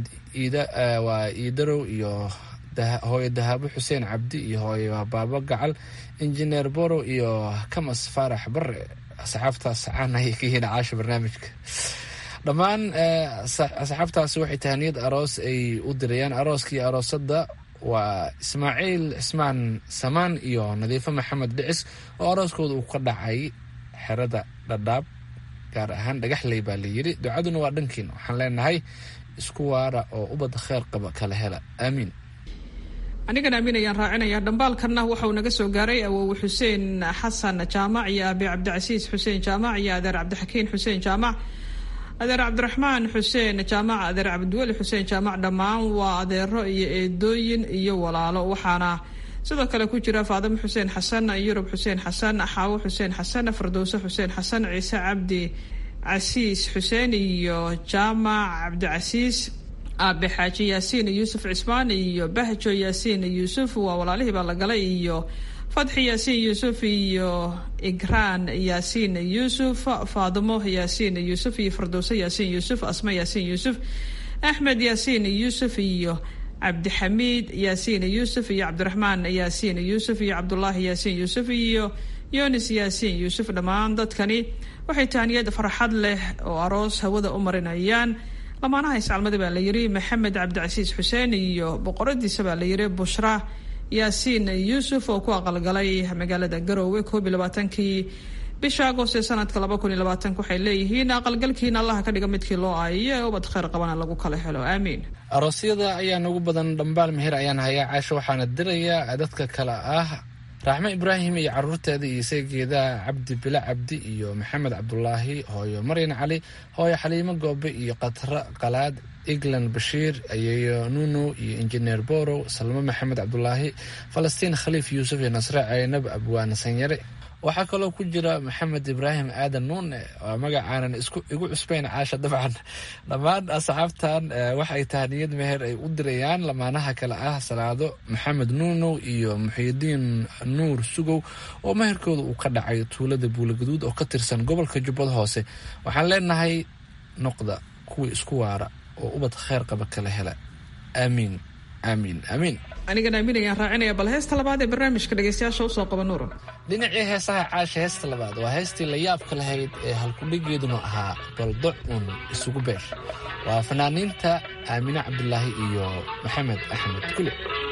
waa iidarow iyo hooyo dahaabo xuseen cabdi iyo hooyo baabo gacal, injineer boro iyo kamas faarax bare. asxaabtaas caan ayay ka yihiin caasha barnaamijka. dhammaan asxaabtaasi waxay tahaniyad aroos ay u dirayaan arooskii aroosada waa ismaaciil cismaan samaan iyo nadiifo maxamed dhicis oo arooskooda uu ka dhacay xerada dhadhaab gaar ahaan dhagaxley baa layidhi. ducaduna waa dhankiin waxaan leenahay isku waara oo ubadda kheer qaba kala hela aamiin. anigan aamin ayaan raacinaya dhambaalkanna waxauu naga soo gaaray awowe xuseen xasan jaamac iyo aabe cabdicasiis xuseen jaamac iyo adeer cabdixakiin xuseen jaamac, adeer cabdiraxmaan xuseen jaamac, adeer cabdiweli xuseen jaamac, dhammaan waa adeero iyo eedooyin iyo walaalo. waxaana sidoo kale ku jira faadimo xuseen xasan, yurub xuseen xasan, xaawo xuseen xasan, fardowse xuseen xasan, ciise cabdi casiis xuseen iyo jaamac cabdicasiis, aabe xaaji yaasiin yuusuf cismaan iyo bahjo yaasiin yuusuf, waa walaalihii baa la galay, iyo fadxi yaasiin yuusuf iyo igraan yaasiin yuusuf, faadimo yaasiin yuusuf iyo fardowse yaasiin yuusuf, asma yaasiin yuusuf, axmed yaasiin yuusuf iyo cabdixamiid yaasiin yuusuf iyo cabdiraxmaan yaasiin yuusuf iyo cabdulaahi yaasiin yuusuf iyo yunis yaasiin yuusuf. dhammaan dadkani waxay tahniyad farxad leh oo aroos hawada u marinayaan lamaanaha iscalmada baa la yiri maxamed cabdicasiis xuseen iyo boqoradiisa baa la yiri bushra yaasiin yuusuf oo ku aqalgalay magaalada Garowe koob iyo labaatankii bisha Agoosto sanadka laba kun iyo labaatanka. waxay leeyihiin aqalgalkiina Allah ka dhiga midkii loo aayo ubad khayr qabana lagu kala helo, aamiin. aroosyada ayaa ugu badan dhambaal meher ayaan hayaa caasho, waxaana diraya dadka kale ah raxme ibraahim iyo caruurteeda iyo saygeeda cabdi bila cabdi iyo maxamed cabdulaahi, hooyo maryan cali, hooyo xaliimo goobe iyo qatra qalaad, iglan bashiir, ayeeyo nuno iyo injineer borow, salmo maxamed cabdulaahi, falastiin khaliif yuusuf iyo nasre caynab abwaan sanyare. waxaa kaloo ku jira maxamed ibraahim aadan nuune, waa magacaanan isku igu cusbayn caasha. dabcan dhammaan asxaabtan waxay tahniyad meher ay u dirayaan lamaanaha kale ah salaado maxamed nuunow iyo muxiidiin nuur sugow oo meherkooda uu ka dhacay tuulada buulagaduud oo ka tirsan gobolka jubbada hoose. waxaan leenahay noqda kuwii isku waara oo ubad khayr qaba kala hela, aamiin aamiin aamiin. anigana aamin ayaan raacinaya. bal heesta labaad ee barnaamijka dhegeystayaasha usoo qaba nuura. dhinacii heesaha caasha, heesta labaad waa heestii la yaabka lahayd ee halkudhigeeduna ahaa baldoc un isugu beer. waa fanaaniinta aamine cabdulaahi iyo maxamed axmed kule.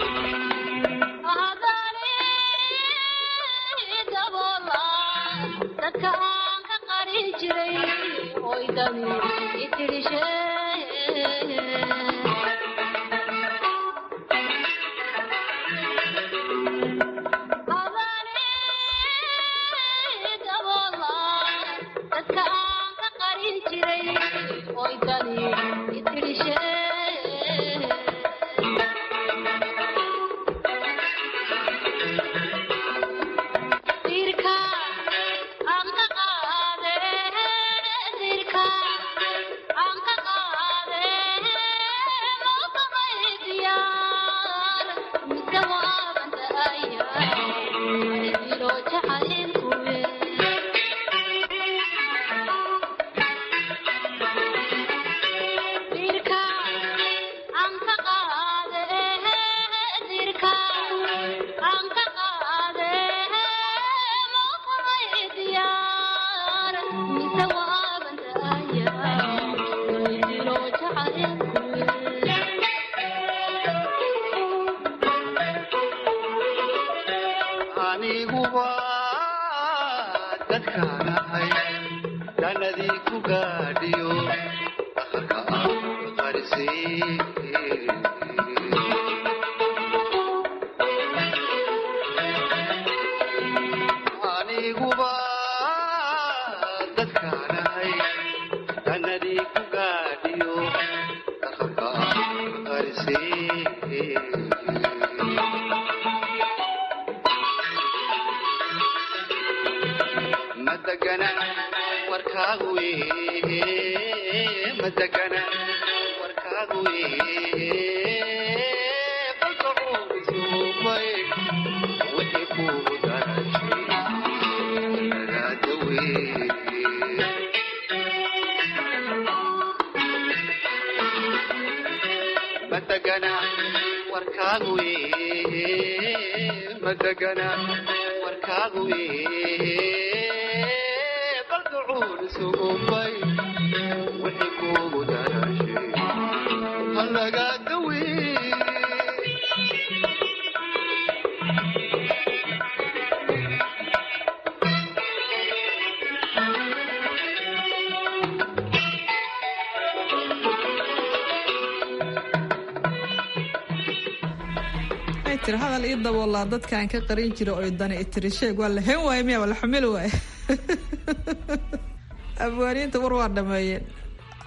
hadal ii daboolaa dadkaan ka qarin jira oo dana itirisheeg waa la hen waay miya waa la xumil waay abwaaniinta war waa dhameeyeen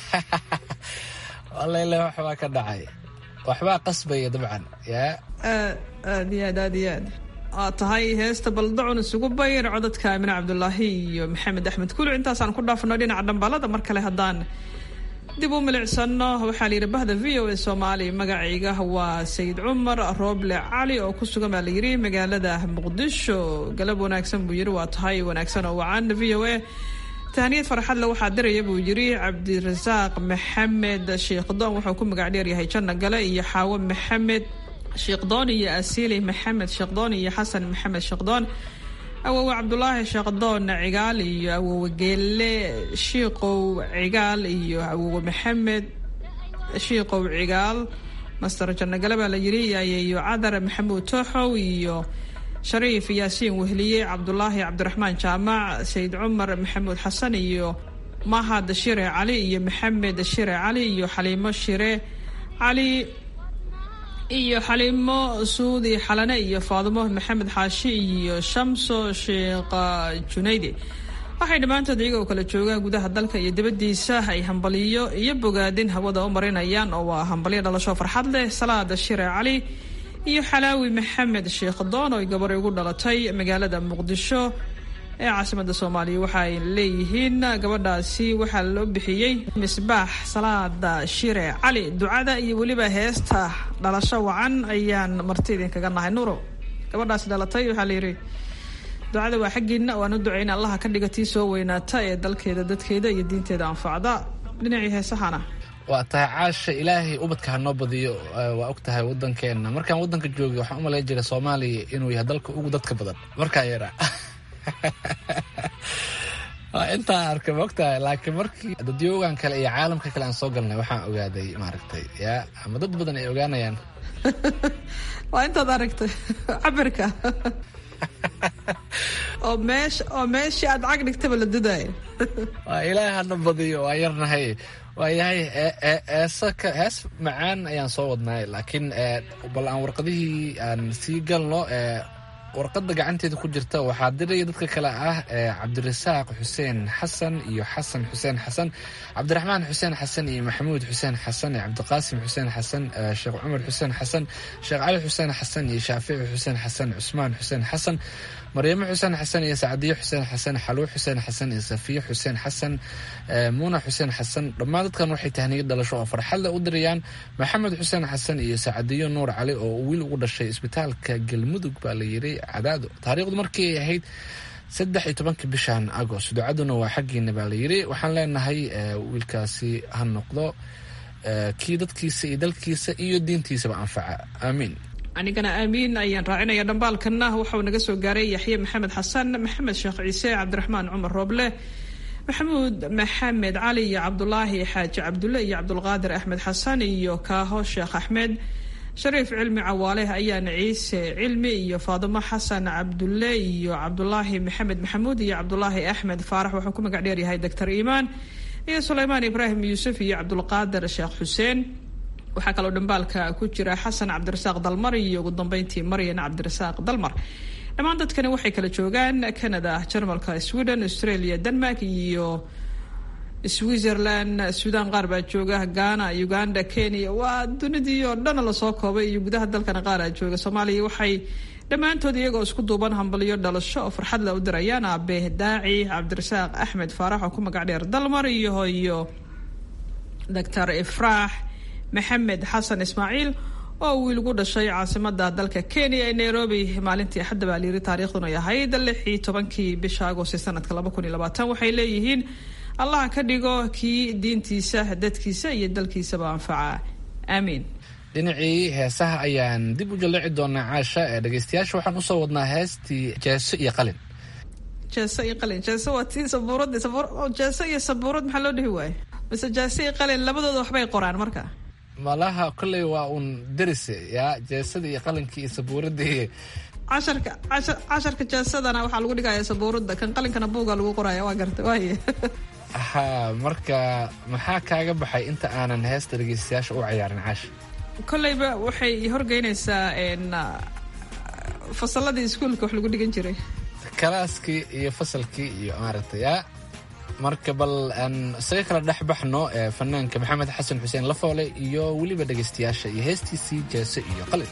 walayle waxbaa ka dhacay, waxbaa qasbaya dabcan. yaa aad iyo aad aad iyo aad aa tahay heesta baldacun isugu bayr codadka Aamina Cabdulaahi iyo Maxamed Axmed Kulu. intaasaan ku dhaafno dhinaca dhambalada. mar kale haddaan dib u milicsano, waxaa la yidhi bahda v o a Soomaali, magacayga waa Sayid Cumar Rooble Cali oo ku sugan baa la yidhi magaalada Muqdisho. galab wanaagsan buu yidhi. waa tahay wanaagsan oo wacan v o a. tahniyad farxadle waxaa diraya buu yidhi Cabdirasaaq Maxamed Sheekdoon, wuxuu ku magac dheer yahay Janno Gale, iyo Xaawo Maxamed Sheekdoon, iyo Asiili Maxamed Sheekdoon, iyo Xasan Maxamed Sheekdoon, awowe Cabdulaahi Sheekdoon Cigaal, iyo awowe Geelle Shiiqow Cigaal, iyo awowe Maxamed Shiiqow Cigaal. master Janno Gale baa la yidhi iyo Cadar Maxamuud Tooxow, iyo Shariif Yaasiin Wehliye, Cabdulaahi Cabdiraxmaan Jaamac, Sayid Cumar Maxamuud Xasan, iyo Mahad Shire Cali, iyo Maxamed Shire Cali, iyo Xaliimo Shire Cali, iyo Xaliimo Suudi Xalane, iyo Faadimo Maxamed Xaashi, iyo Shamso Sheekh Junaydi. waxay dhammaantood iyagoo kala joogaan gudaha dalka iyo dibaddiisa ay hambaliyo iyo bogaadin hawada u marinayaan, oo waa hambalyo dhalasho farxad leh. Salaada Shire Cali iyo Xalaawi Maxamed Sheekdoon oo gabar ugu dhalatay magaalada Muqdisho ee caasimadda Soomaaliya. waxay leeyihiin gabadhaasi waxaa loo bixiyey Misbaax Salaada Shire Cali. ducada iyo weliba heesta dhalasho wacan ayaan marti idinkaga nahay. Nuuro, gabadhaasi dhalatay waxaa la yidhi ducada waa xaggiina, waanu ducayna allaha ka dhiga tii soo weynaata ee dalkeeda, dadkeeda iyo diinteeda anfacda. dhinacii heesahana waa tahay caasha, ilaahay ubadka hanoo badiyo. waa og tahay wadankeena markaan wadanka joogay waxaan u malayn jiray Soomaaliya inuu yahay dalka ugu dadka badan markaa yara intaa arkay ma ogtahay. laakiin markii dadyoogan kale iyo caalamka kale aan soo galnay waxaan ogaaday maaragtay yaa ama dad badan ay ogaanayaan. waa intaad aragtay cabirka oo meesha oo meeshii aad cag dhigtaba la dudaayo. waa ilaahay hana badiyo, waa yarnahay. waayahay eesaka hees macaan ayaan soo wadnay, laakiin bal aan warqadihii aan sii galno. warqadda gacanteeda ku jirta waxaa diraya dadka kale ah Cabdirasaaq Xuseen Xasan, iyo Xasan Xuseen Xasan, Cabdiraxmaan Xuseen Xasan, iyo Maxamuud Xuseen Xasan, iyo Cabdiqaasim Xuseen Xasan, Sheekh Cumar Xuseen Xasan, Sheekh Cali Xuseen Xasan, iyo Shaafici Xuseen Xasan, Cusmaan Xuseen Xasan, Maryamo Xuseen Xasan, iyo Sacdiyo Xuseen Xasan, Xalwo Xuseen Xasan, iyo Safiyo Xuseen Xasan, Muuna Xuseen Xasan. dhammaan dadkan waxay tahniyad dhalasho oo farxad leh u dirayaan Maxamed Xuseen Xasan iyo Sacdiyo Nuur Cali oo wiil ugu dhashay isbitaalka Galmudug baa la yidhi Cadaado. taariikhdu markii ay ahayd saddex iyo tobanka bishan Agost. ducaduna waa xaggiina baa la yidhi. waxaan leenahay wiilkaasi ha noqdo kii dadkiisa iyo dalkiisa iyo diintiisaba anfaca, aamiin. anigana aamiin ayaan raacinaya. dhambaalkana waxau naga soo gaaray Yaxye Maxamed Xasan, Maxamed Sheekh Ciise, Cabdiraxmaan Cumar Rooble, Maxamuud Maxamed Cali, iyo Cabdulaahi Xaaji Cabdulle, iyo Cabdulqaadir Axmed Xasan, iyo Kaaho Sheekh Axmed, Shariif Cilmi Cawaale, ayaan Ciise Cilmi, iyo Faadimo Xasan Cabdulle, iyo Cabdulaahi Maxamed Maxamuud, iyo Cabdulaahi Axmed Faarax, wuxuu ku magac dheer yahay Doctor Iimaan, iyo Sulaymaan Ibraahim Yuusuf, iyo Cabdulqaadir Sheekh Xuseen. waxaa kaloo dhambaalka ku jira Xasan Cabdirasaaq Dalmar, iyo ugu dambeyntii Maryan Cabdirasaaq Dalmar. dhammaan dadkani waxay kala joogaan Canada, Jarmalka, Sweden, Australia, Denmark iyo Switzerland, Suudaan qaar baa jooga, Ghana, Uganda, Kenya. waa dunidii oo dhan lasoo koobay, iyo gudaha dalkana qaar aa jooga. Soomaaliya waxay dhammaantood iyagoo isku duuban hambaliyo dhalasho oo farxad la u dirayaan aabe Daaci Cabdirasaaq Axmed Faarax oo ku magac dheer Dalmar, iyo hooyo Doctor Ifraax Maxamed Xasan Ismaaciil oo wiil ugu dhashay caasimada dalka Kenya ee Nairobi maalintii Axadda baa la yidhi. taariikhduna ay ahayd lix iyo tobankii bisha Agost sanadka laba kun iyo labaatan. waxay leeyihiin allah ka dhigo kii diintiisa, dadkiisa iyo dalkiisaba anfaca, aamiin. dhinacii heesaha ayaan dib u jalleci doonaa caasha. ee dhegeystayaasha waxaan usoo wadnaa heestii Jeeso iyo Qalin. jeeso iyo qalin jeeso waa tii sabuurad jeeso iyo sabuurad maxaa loo dhihi waaye? mise jeeso iyo qalin labadooda waxbay qoraan marka? malaha kolley waa uun darise yaa jeesada iyo qalinkii iyo sabuuradii. casharka casharka jeesadana waxaa lagu dhigaya sabuurada, kan qalinkana buuga lagu qoraya. waa garta waaye ha marka maxaa kaaga baxay inta aanan heesta dhegeystayaasha u cayaarin caasha? kolleyba waxay horgeynaysaa fasaladii iskuolka wax lagu dhigan jiray, kalaaskii iyo fasalkii iyo maaragtay yaa marka bal aan isaga kala dhex baxno ee fanaanka maxamed xasan xuseen lafoole iyo weliba dhegaystayaasha iyo heestiisii jeese iyo qalin.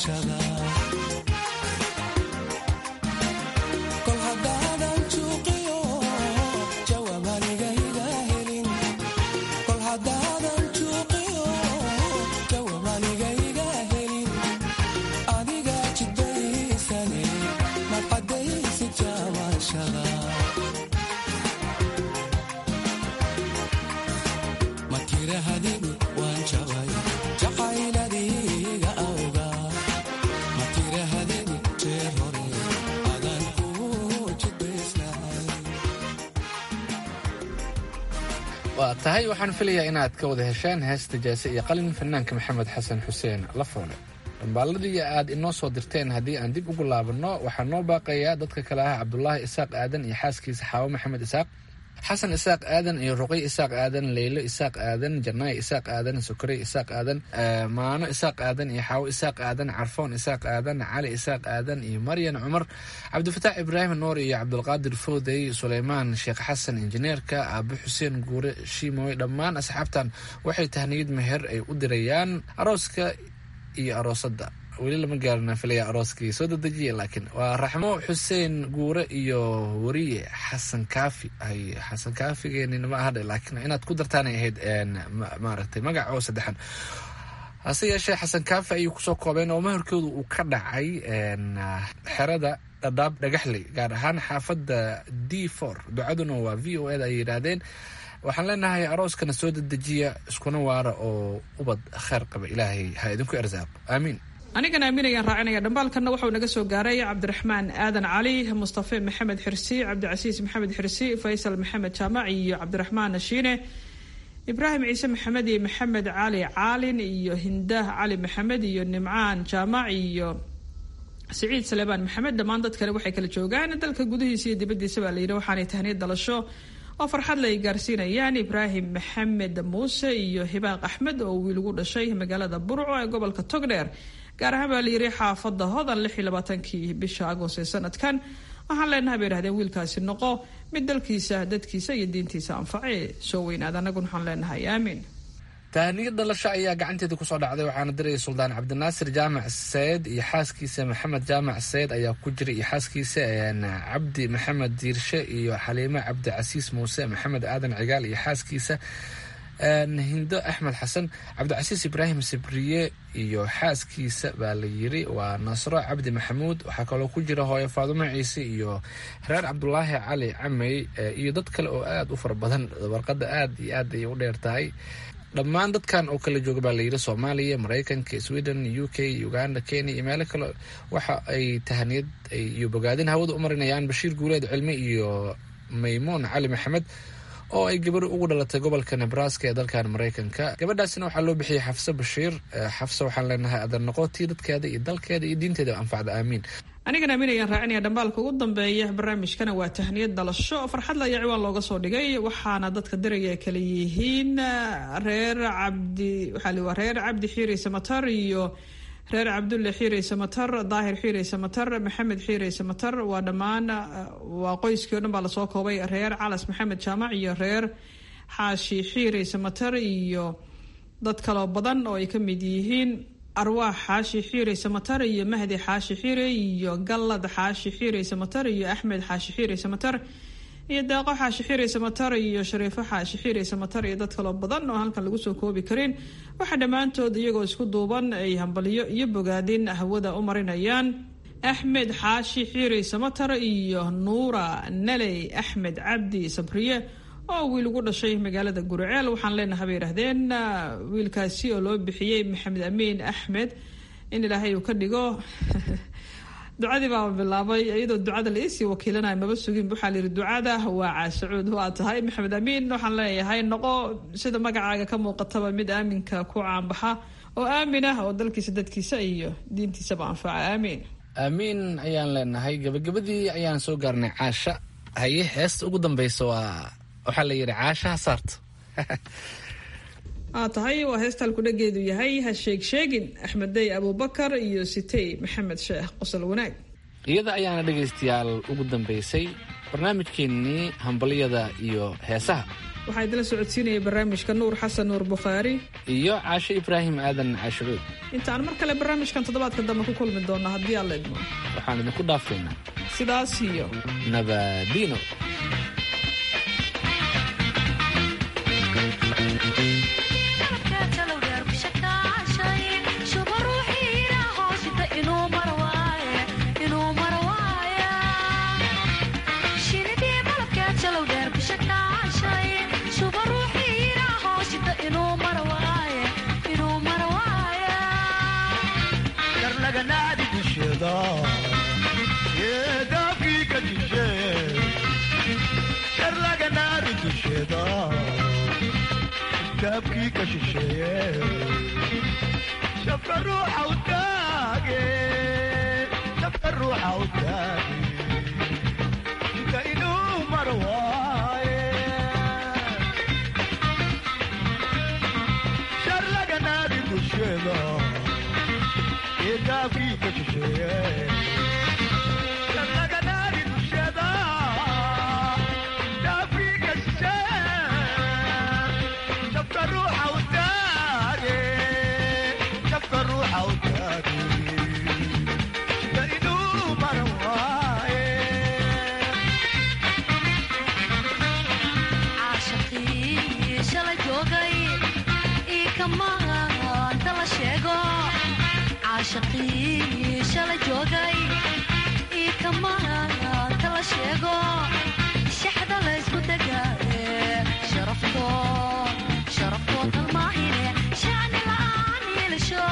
jaamashada kol haddaadan juuqiyo jawaabaniga iga helin kol haddaadan juuqiyo jawaabaniga iga helin adiga jidaysane maqadaysi jaamashada matirahadigu waan jabay jacayladiga awga matirahadigu jeer hore adan ku jidaysnahay. waa tahay waxaan filayaa inaad ka wada hesheen heesta jaase iyo qalin fanaanka maxamed xasan xuseen lafoole. dhambaaladii aad inoo soo dirteen haddii aan dib ugu laabanno waxaa noo baaqayaa dadka kale ah cabdulaahi isaaq aadan iyo xaaskiisa xaawo maxamed isaaq, xasan isaaq aadan iyo ruqay isaaq aadan, leylo isaaq aadan, janaay isaaq aadan, sukarey isaaq aadan, maano isaaq aadan iyo xaawo isaaq aadan, carfoon isaaq aadan, cali isaaq aadan iyo maryan cumar, cabdifataax ibraahim nuur iyo cabdulqaadir foodey, suleymaan sheekh xasan injineerka, aabe xuseen guure shiimoy. dhammaan asxaabtan waxay tahniyad meher ay u dirayaan arooska iyo aroosada. weli lama gaarina filaya arooskii soo dadejiye, laakiin waa raxmo xuseen guure iyo wariye xasan kaafi. ay xasan kaafigeenina ma ahadhe, laakiin inaad ku dartaanay ahayd maaragtay magac oo saddexan. hase yeeshee xasan kaafi ayay kusoo koobeen oo maherkooda uu ka dhacay xerada dhadhaab dhagaxley, gaar ahaan xaafadda d for. ducaduna waa v o eda ay yidhaahdeen. waxaan leenahay arooskana soo dadejiya iskuna waara oo ubad kheer qaba, ilaahay ha idinku arsaaqo, aamiin. anigana aaminayaan raacinaya dhambaalkanna waxau naga soo gaaray cabdiraxmaan aadan cali, mustafe maxamed xirsi, cabdicasiis maxamed xirsi, faysal maxamed jaamac iyo cabdiraxmaan nashiine, ibraahim ciise maxamed iyo maxamed cali caalin iyo hindaah cali maxamed iyo nimcaan jaamac iyo siciid saleebaan maxamed. dhammaan dadkale waxay kala joogaan dalka gudihiisa iyo dibadiisa baa layidhi, waxaanay tahniyad dhalasho oo farxad la ay gaarsiinayaan ibraahim maxamed muuse iyo hibaaq axmed oo wiil ugu dhashay magaalada burco ee gobolka togdheer, gaar ahaan baa layidhi xaafadda hodan lix iyo labaatankii bisha agost ee sanadkan. waxaan leenahay bay idhahdeen wiilkaasi noqo mid dalkiisa dadkiisa iyo diintiisa anface soo weynaad. annaguna waxaan leenahay aamiin. tahniyad dhalasho ayaa gacanteeda kusoo dhacday, waxaana diraya suldaan cabdinaasir jaamac sayed iyo xaaskiisa maxamed jaamac sayed ayaa ku jira, iyo xaaskiisa cabdi maxamed diirshe iyo xaliime cabdicasiis muuse, maxamed aadan cigaal iyo xaaskiisa hindo axmed xasan, cabdicasiis ibraahim sibriye iyo xaaskiisa baa la yiri waa nasro cabdi maxamuud. waxaa kaloo ku jira hooyo faadumo ciise iyo reer cabdulaahi cali camey iyo dad kale oo aada u fara badan. warqada aad iyo aad ay u dheer tahay. dhammaan dadkan oo kala jooga baa layidhi soomaaliya, maraykanka, sweden, u k, uganda, kenya iyo meelo kale. waxa ay tahaniyad iyo bogaadin hawada u marinayaan bashiir guuleed cilmi iyo maymuun cali maxamed oo ay gabar ugu dhalatay gobolka nebraska ee dalkan maraykanka. gabadhaasina waxaa loo bixiyey xafse bashiir. xafse waxaan leenahay adan noqotii dadkeeda iyo dalkeeda iyo diinteeda anfacda, aamiin. anigana aaminayaan raacinaya dhambaalka ugu dambeeya barnaamijkana waa tahniyad dhalasho farxad laya ciwaan looga soo dhigay, waxaana dadka diraya ay kala yihiin reer cabdi waxaa reer cabdi xiiri samatar iyo reer cabdulle xiiri samatar, daahir xiiri samatar, maxamed xiiri samatar. waa dhammaan waa qoyskii o dhan baa lasoo koobay. reer calas maxamed jaamac iyo reer xaashi xiiri samatar iyo dad kaloo badan oo ay ka mid yihiin arwaax xaashi xiire samatar iyo mahdi xaashi xiire iyo gallad xaashi xiire samatar iyo axmed xaashi xiire samatar iyo daaqo xaashi xiire samatar iyo shariifo xaashi xiire samatar iyo dad kaloo badan oo halkan lagu soo koobi karin. waxaa dhammaantood iyagoo isku duuban ay hambalyo iyo bogaadin hawada u marinayaan axmed xaashi xiire samatar iyo nuura naley axmed cabdi sabriye oo wiil ugu dhashay magaalada guriceel. waxaan leenahay bay yidhahdeen wiilkaasi oo loo bixiyey maxamed amiin axmed in ilaahay uu ka dhigo. ducadii baa bilaabay iyadoo ducada la isii wakiilanaya maba sugin. waxaa layidhi ducada waa caashacuud waa tahay maxamed amiin. waxaan leeyahay noqo sida magacaaga ka muuqataba mid aaminka ku caanbaxa oo aamin ah oo dalkiisa dadkiisa iyo diintiisaba anfaca, aamiin. aamiin ayaan leenahay. gabagabadii ayaan soo gaarnay caasha. haye heesta ugu dambeysa waa waxaa la yidhi caashaha saarto. aa tahay waa heestaan kudhageedu yahay ha sheeg sheegin axmeddey abubakar iyo sitey maxamed sheekh qosol wanaag. iyada ayaana dhegaystayaal ugu dambeysay barnaamijkeennii hambaliyada iyo heesaha. waxaa idinla socodsiinaya barnaamijka nuur xasan nuur bukhaari iyo caashe ibraahim aadan caashucuud. intaan mar kale barnaamijkan toddobaadka dambe ku kulmi doonna haddii alla idmo waxaan idinku dhaafaynaa sidaas iyo nabadiino. كابكي كشيشة شفت الروح وتاقي شفت الروح وتاقي كأنه مرواي شرلق نادي دشينا كابكي كشيشة شرلق نادي دشينا كابكي كشيشة الروح وتاقي شفت الروح وتاقي بينو مرواي عاشقي شلا جوغي اي كمان تلا شيغو عاشقي شلا جوغي اي كمان تلا شيغو شحدا لا اسكو دغاي شرفته شرفت الماهينة شان العاني لشو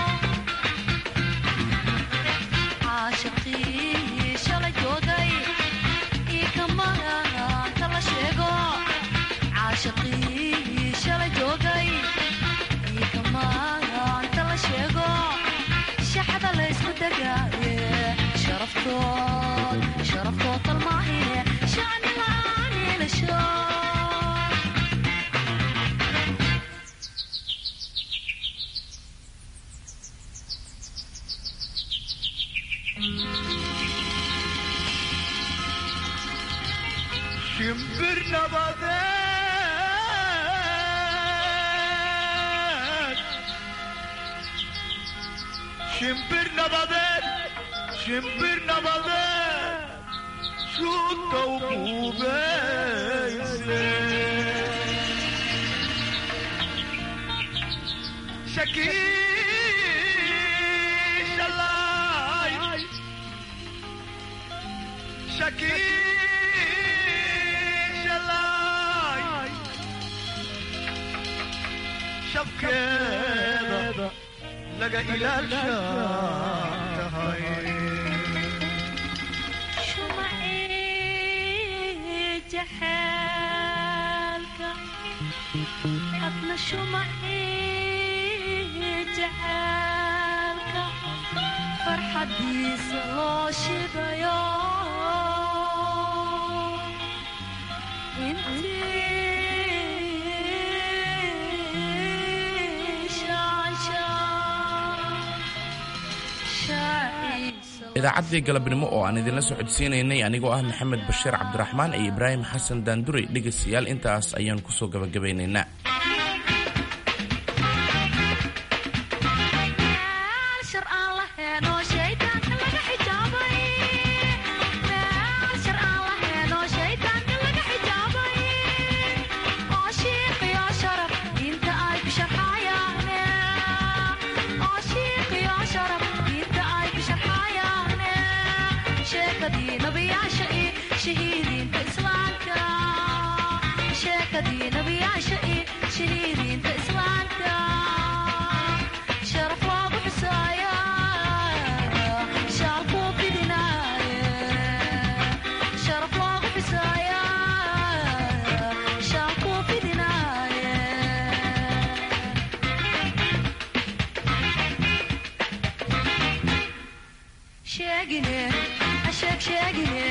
عاشقي شلا جوغي اي كمان تلا شيغو عاشقي شلا جوغي اي كمان تلا شيغو شحدا لا اسكو دغاي شرفت شرفت الماهينة شان العاني لشو شمبرنا بذات شمبرنا بذات شمبرنا بذات شو التوبة شكيش الله شكيش الله شف كذا لقى إلى الشام شمعي جحالك أبنى شمعي جحالك فرحة ديس الله شبيا idaacaddii galabnimo oo aan idinla socodsiinaynay anigoo ah maxamed bashiir cabdiraxmaan iyo ibraahim xasan daandurey dhegaystayaal intaas ayaan ku soo gabagabaynaynaa shagging it, I shag shagging it.